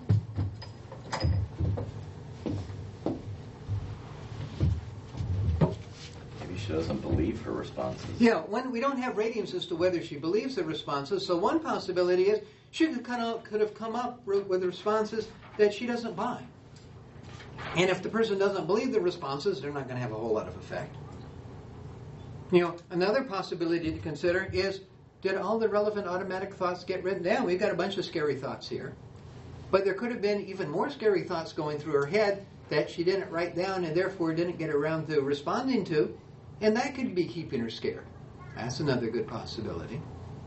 Maybe she doesn't believe her responses. Yeah, when we don't have ratings as to whether she believes the responses, so one possibility is she could, kind of, could have come up with responses that she doesn't buy. And if the person doesn't believe the responses, they're not going to have a whole lot of effect. You know, another possibility to consider is, did all the relevant automatic thoughts get written down? We've got a bunch of scary thoughts here. But there could have been even more scary thoughts going through her head that she didn't write down and therefore didn't get around to responding to. And that could be keeping her scared. That's another good possibility.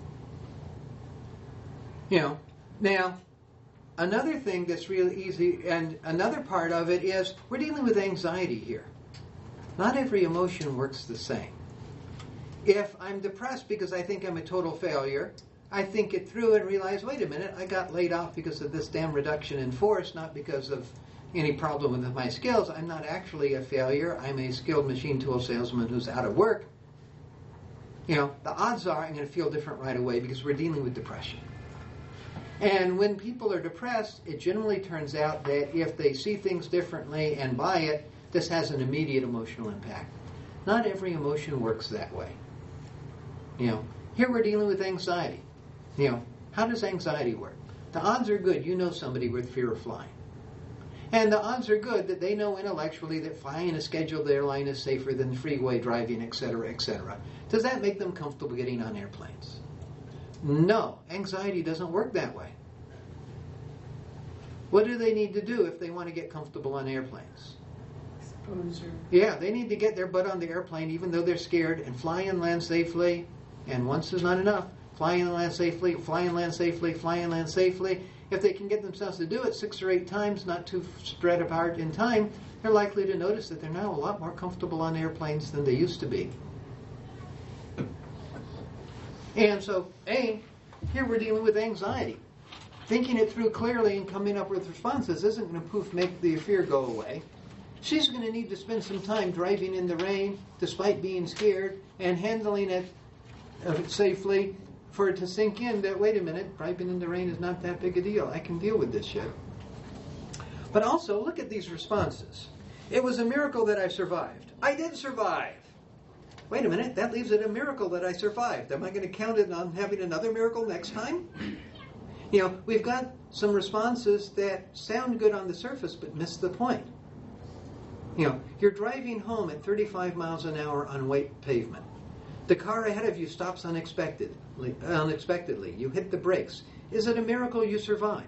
You know, now, another thing that's really easy, and another part of it is, we're dealing with anxiety here. Not every emotion works the same. If I'm depressed because I think I'm a total failure, I think it through and realize, wait a minute, I got laid off because of this damn reduction in force, not because of any problem with my skills. I'm not actually a failure. I'm a skilled machine tool salesman who's out of work. You know, the odds are I'm going to feel different right away because we're dealing with depression. And when people are depressed, it generally turns out that if they see things differently and buy it, this has an immediate emotional impact. Not every emotion works that way. You know, here we're dealing with anxiety. You know, how does anxiety work? The odds are good you know somebody with fear of flying. And the odds are good that they know intellectually that flying in a scheduled airline is safer than freeway driving, et cetera, et cetera. Does that make them comfortable getting on airplanes? No, anxiety doesn't work that way. What do they need to do if they want to get comfortable on airplanes? Exposure. Yeah, they need to get their butt on the airplane even though they're scared and fly and land safely. And once is not enough. Fly and land safely, fly and land safely, fly and land safely. If they can get themselves to do it six or eight times, not too spread apart in time, they're likely to notice that they're now a lot more comfortable on airplanes than they used to be. And so, A, here we're dealing with anxiety. Thinking it through clearly and coming up with responses isn't going to poof make the fear go away. She's going to need to spend some time driving in the rain, despite being scared, and handling it uh, safely for it to sink in that, wait a minute, driving in the rain is not that big a deal. I can deal with this shit. But also, look at these responses. It was a miracle that I survived. I did survive. Wait a minute, that leaves it a miracle that I survived. Am I going to count it on having another miracle next time? You know, we've got some responses that sound good on the surface but miss the point. You know, you're driving home at thirty-five miles an hour on wet pavement. The car ahead of you stops unexpectedly. Unexpectedly, you hit the brakes. Is it a miracle you survive?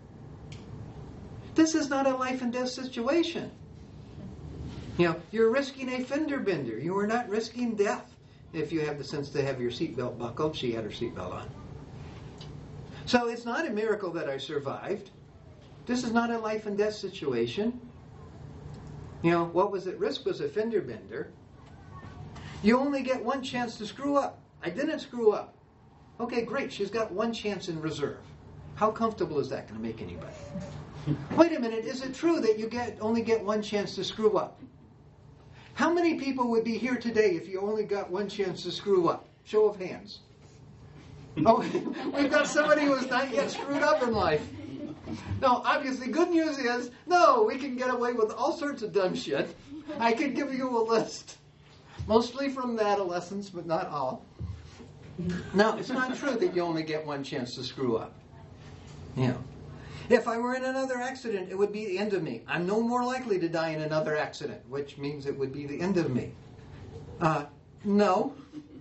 This is not a life and death situation. You know, you're risking a fender bender. You are not risking death if you have the sense to have your seatbelt buckled. She had her seatbelt on. So it's not a miracle that I survived. This is not a life and death situation. You know, what was at risk was a fender bender. You only get one chance to screw up. I didn't screw up. Okay, great. She's got one chance in reserve. How comfortable is that going to make anybody? Wait a minute. Is it true that you get only get one chance to screw up? How many people would be here today if you only got one chance to screw up? Show of hands. Oh, we've got somebody who has not yet screwed up in life. No, obviously, good news is, no, we can get away with all sorts of dumb shit. I could give you a list. Mostly from adolescents, but not all. No, it's not true that you only get one chance to screw up. You know, if I were in another accident, it would be the end of me. I'm no more likely to die in another accident, which means it would be the end of me. Uh, no.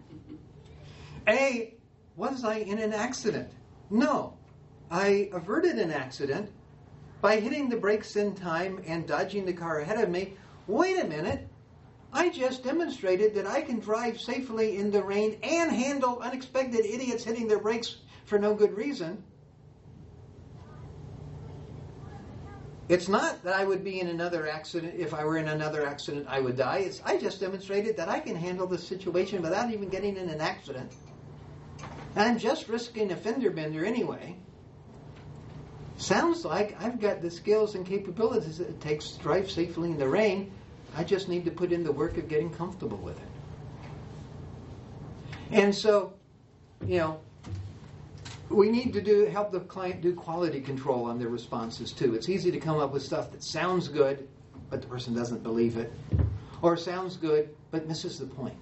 A, was I in an accident? No. I averted an accident by hitting the brakes in time and dodging the car ahead of me. Wait a minute. I just demonstrated that I can drive safely in the rain and handle unexpected idiots hitting their brakes for no good reason. It's not that I would be in another accident. If I were in another accident, I would die. It's, I just demonstrated that I can handle the situation without even getting in an accident. And I'm just risking a fender bender anyway. Sounds like I've got the skills and capabilities that it takes to drive safely in the rain. I just need to put in the work of getting comfortable with it. And so, you know, we need to do help the client do quality control on their responses too. It's easy to come up with stuff that sounds good, but the person doesn't believe it, or sounds good but misses the point.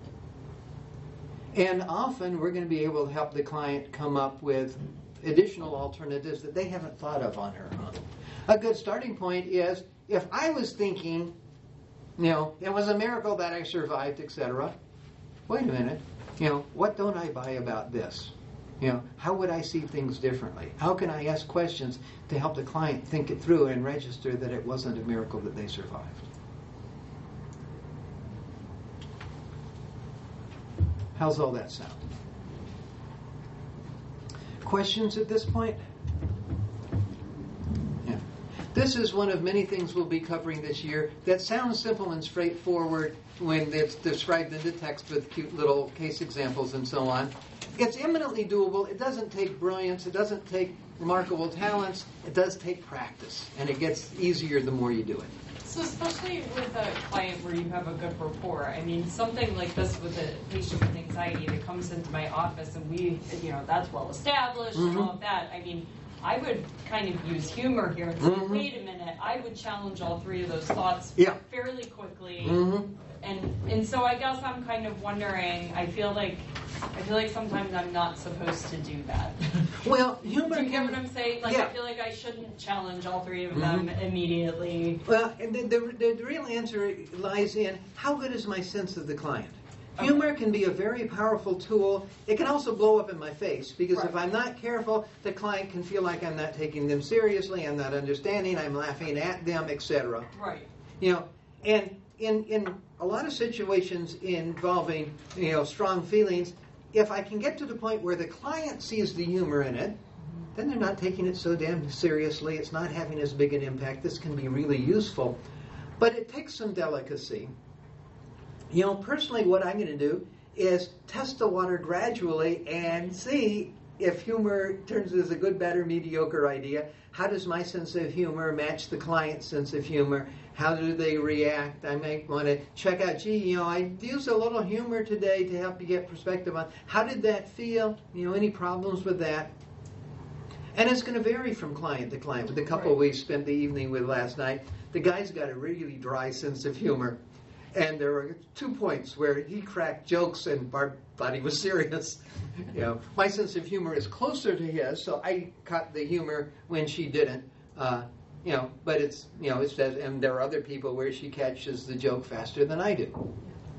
And often we're going to be able to help the client come up with additional alternatives that they haven't thought of on her own. A good starting point is, if I was thinking, you know, it was a miracle that I survived, et cetera. Wait a minute. You know, what don't I buy about this? You know, how would I see things differently? How can I ask questions to help the client think it through and register that it wasn't a miracle that they survived? How's all that sound? Questions at this point? Yeah. This is one of many things we'll be covering this year that sounds simple and straightforward when it's described in the text with cute little case examples and so on. It's eminently doable. It doesn't take brilliance. It doesn't take remarkable talents. It does take practice, and it gets easier the more you do it. So especially with a client where you have a good rapport, I mean, something like this with a patient with anxiety that comes into my office and we, you know, that's well established mm-hmm. and all of that. I mean, I would kind of use humor here and say, mm-hmm. wait a minute, I would challenge all three of those thoughts yeah. fairly quickly. Mm-hmm. And and so I guess I'm kind of wondering, I feel like I feel like sometimes I'm not supposed to do that. Well, humor do you get can, what I'm saying? Like, yeah. I feel like I shouldn't challenge all three of mm-hmm. them immediately. Well, the, the, the real answer lies in, how good is my sense of the client? Humor can be a very powerful tool. It can also blow up in my face, because right. if I'm not careful, the client can feel like I'm not taking them seriously, I'm not understanding, I'm laughing at them, et cetera. Right. You know, and in in a lot of situations involving, you know, strong feelings, if I can get to the point where the client sees the humor in it, then they're not taking it so damn seriously. It's not having as big an impact. This can be really useful. But it takes some delicacy. You know, personally, what I'm going to do is test the water gradually and see if humor turns as a good, bad, or mediocre idea. How does my sense of humor match the client's sense of humor? How do they react? I might want to check out, gee, you know, I used a little humor today to help you get perspective on how did that feel? You know, any problems with that? And it's going to vary from client to client. With the couple Right. we spent the evening with last night, the guy's got a really dry sense of humor. And there were two points where he cracked jokes and Barb thought he was serious. You know, my sense of humor is closer to his, so I caught the humor when she didn't. Uh, you know, but it's, you know, it's that, and there are other people where she catches the joke faster than I do.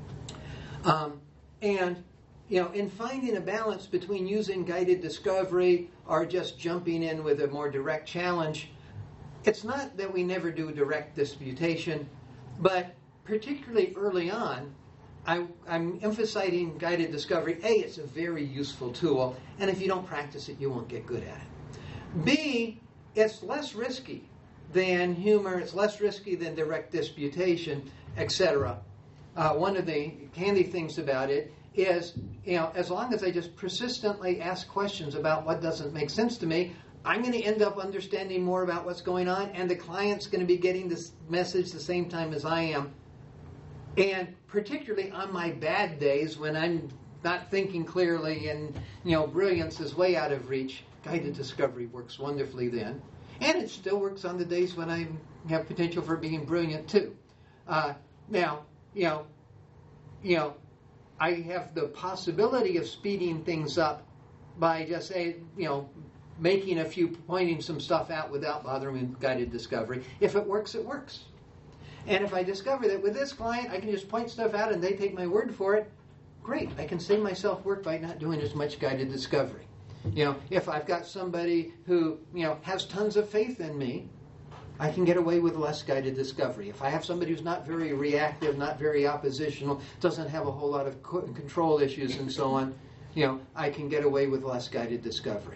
Um, and, you know, in finding a balance between using guided discovery or just jumping in with a more direct challenge, it's not that we never do direct disputation, but particularly early on, I, I'm emphasizing guided discovery. A, it's a very useful tool, and if you don't practice it, you won't get good at it. B, it's less risky than humor, it's less risky than direct disputation, et cetera. Uh, one of the handy things about it is, you know, as long as I just persistently ask questions about what doesn't make sense to me, I'm going to end up understanding more about what's going on, and the client's going to be getting this message the same time as I am. And particularly on my bad days when I'm not thinking clearly and, you know, brilliance is way out of reach, guided discovery works wonderfully then. And it still works on the days when I have potential for being brilliant too. Uh, now, you know, you know, I have the possibility of speeding things up by just say, you know, making a few, pointing some stuff out without bothering with guided discovery. If it works, it works. And if I discover that with this client, I can just point stuff out and they take my word for it, great. I can save myself work by not doing as much guided discovery. You know, if I've got somebody who, you know, has tons of faith in me, I can get away with less guided discovery. If I have somebody who's not very reactive, not very oppositional, doesn't have a whole lot of co- control issues and so on, you know, I can get away with less guided discovery.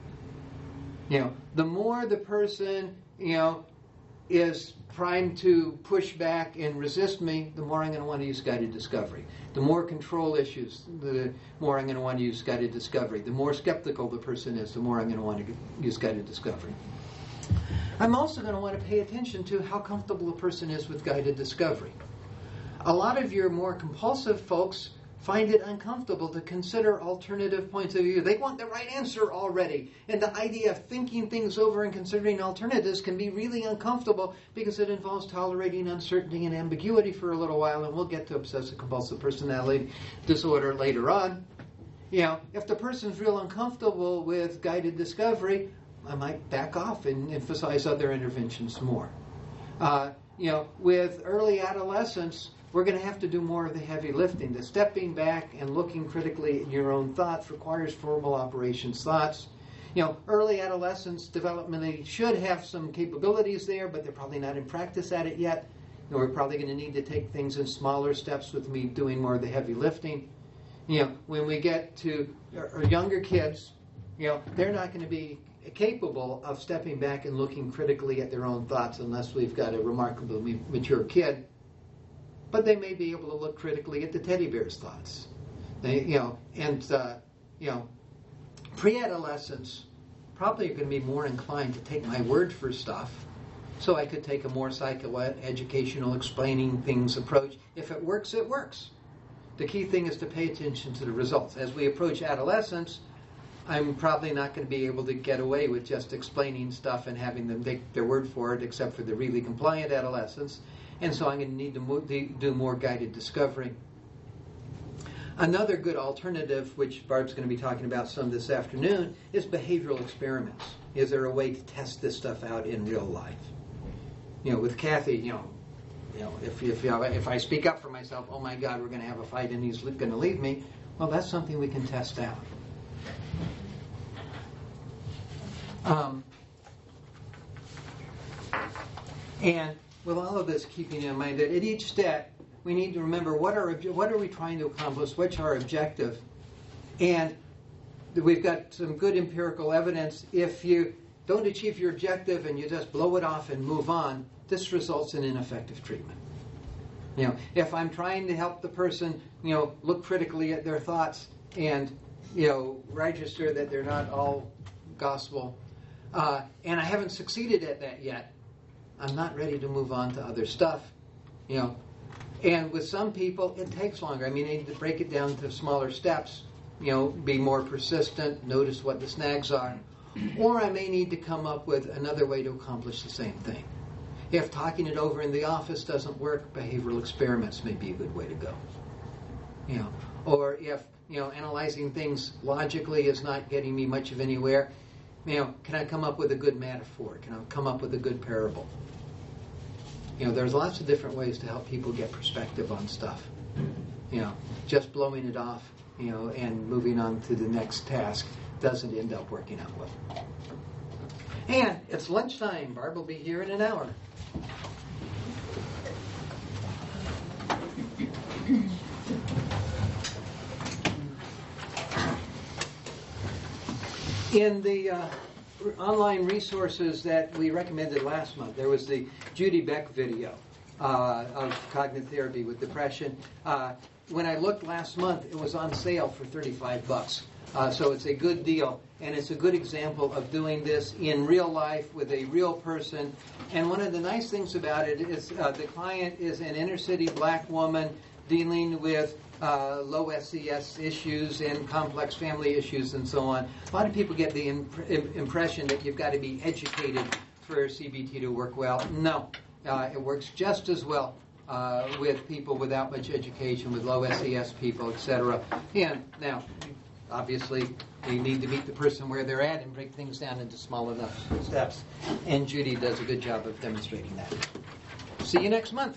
You know, the more the person, you know, is primed to push back and resist me, the more I'm going to want to use guided discovery. The more control issues, the more I'm going to want to use guided discovery. The more skeptical the person is, the more I'm going to want to use guided discovery. I'm also going to want to pay attention to how comfortable a person is with guided discovery. A lot of your more compulsive folks find it uncomfortable to consider alternative points of view. They want the right answer already. And the idea of thinking things over and considering alternatives can be really uncomfortable because it involves tolerating uncertainty and ambiguity for a little while, and we'll get to obsessive compulsive personality disorder later on. You know, if the person's real uncomfortable with guided discovery, I might back off and emphasize other interventions more. Uh, you know, with early adolescence, we're going to have to do more of the heavy lifting. The stepping back and looking critically at your own thoughts requires formal operations thoughts. You know, early adolescents developmentally should have some capabilities there, but they're probably not in practice at it yet. You know, we're probably going to need to take things in smaller steps with me doing more of the heavy lifting. You know, when we get to our younger kids, you know, they're not going to be capable of stepping back and looking critically at their own thoughts unless we've got a remarkably mature kid. But they may be able to look critically at the teddy bear's thoughts. They, you know, and uh, you know, pre-adolescents probably are going to be more inclined to take my word for stuff. So I could take a more psychoeducational, explaining things approach. If it works, it works. The key thing is to pay attention to the results. As we approach adolescence, I'm probably not going to be able to get away with just explaining stuff and having them take their word for it, except for the really compliant adolescents. And so I'm going to need to mo- do more guided discovery. Another good alternative, which Barb's going to be talking about some this afternoon, is behavioral experiments. Is there a way to test this stuff out in real life? You know, with Kathy, you know, you know, if if, you know, if I speak up for myself, oh my God, we're going to have a fight and he's going to leave me. Well, that's something we can test out. Um, and with all of this, keeping in mind that at each step, we need to remember what are what are we trying to accomplish, what's our objective, and we've got some good empirical evidence. If you don't achieve your objective and you just blow it off and move on, this results in ineffective treatment. You know, if I'm trying to help the person, you know, look critically at their thoughts and, you know, register that they're not all gospel, uh, and I haven't succeeded at that yet, I'm not ready to move on to other stuff, you know. And with some people, it takes longer. I mean, they need to break it down to smaller steps, you know, be more persistent, notice what the snags are. or I may need to come up with another way to accomplish the same thing. If talking it over in the office doesn't work, behavioral experiments may be a good way to go. You know, or if, you know, analyzing things logically is not getting me much of anywhere, you know, can I come up with a good metaphor? Can I come up with a good parable? You know, there's lots of different ways to help people get perspective on stuff. You know, just blowing it off, you know, and moving on to the next task doesn't end up working out well. And it's lunchtime. Barb will be here in an hour. In the uh, online resources that we recommended last month, there was the Judy Beck video uh, of cognitive therapy with depression. Uh, when I looked last month, it was on sale for thirty-five bucks. Uh, so it's a good deal, and it's a good example of doing this in real life with a real person. And one of the nice things about it is uh, the client is an inner-city black woman dealing with uh, low S E S issues and complex family issues and so on. A lot of people get the imp- impression that you've got to be educated for C B T to work well. No, uh, it works just as well uh, with people without much education, with low S E S people, et cetera. And now, obviously, you need to meet the person where they're at and break things down into small enough steps. And Judy does a good job of demonstrating that. See you next month.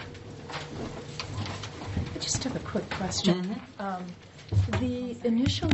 I just have a quick question. Mm-hmm. Um, the initial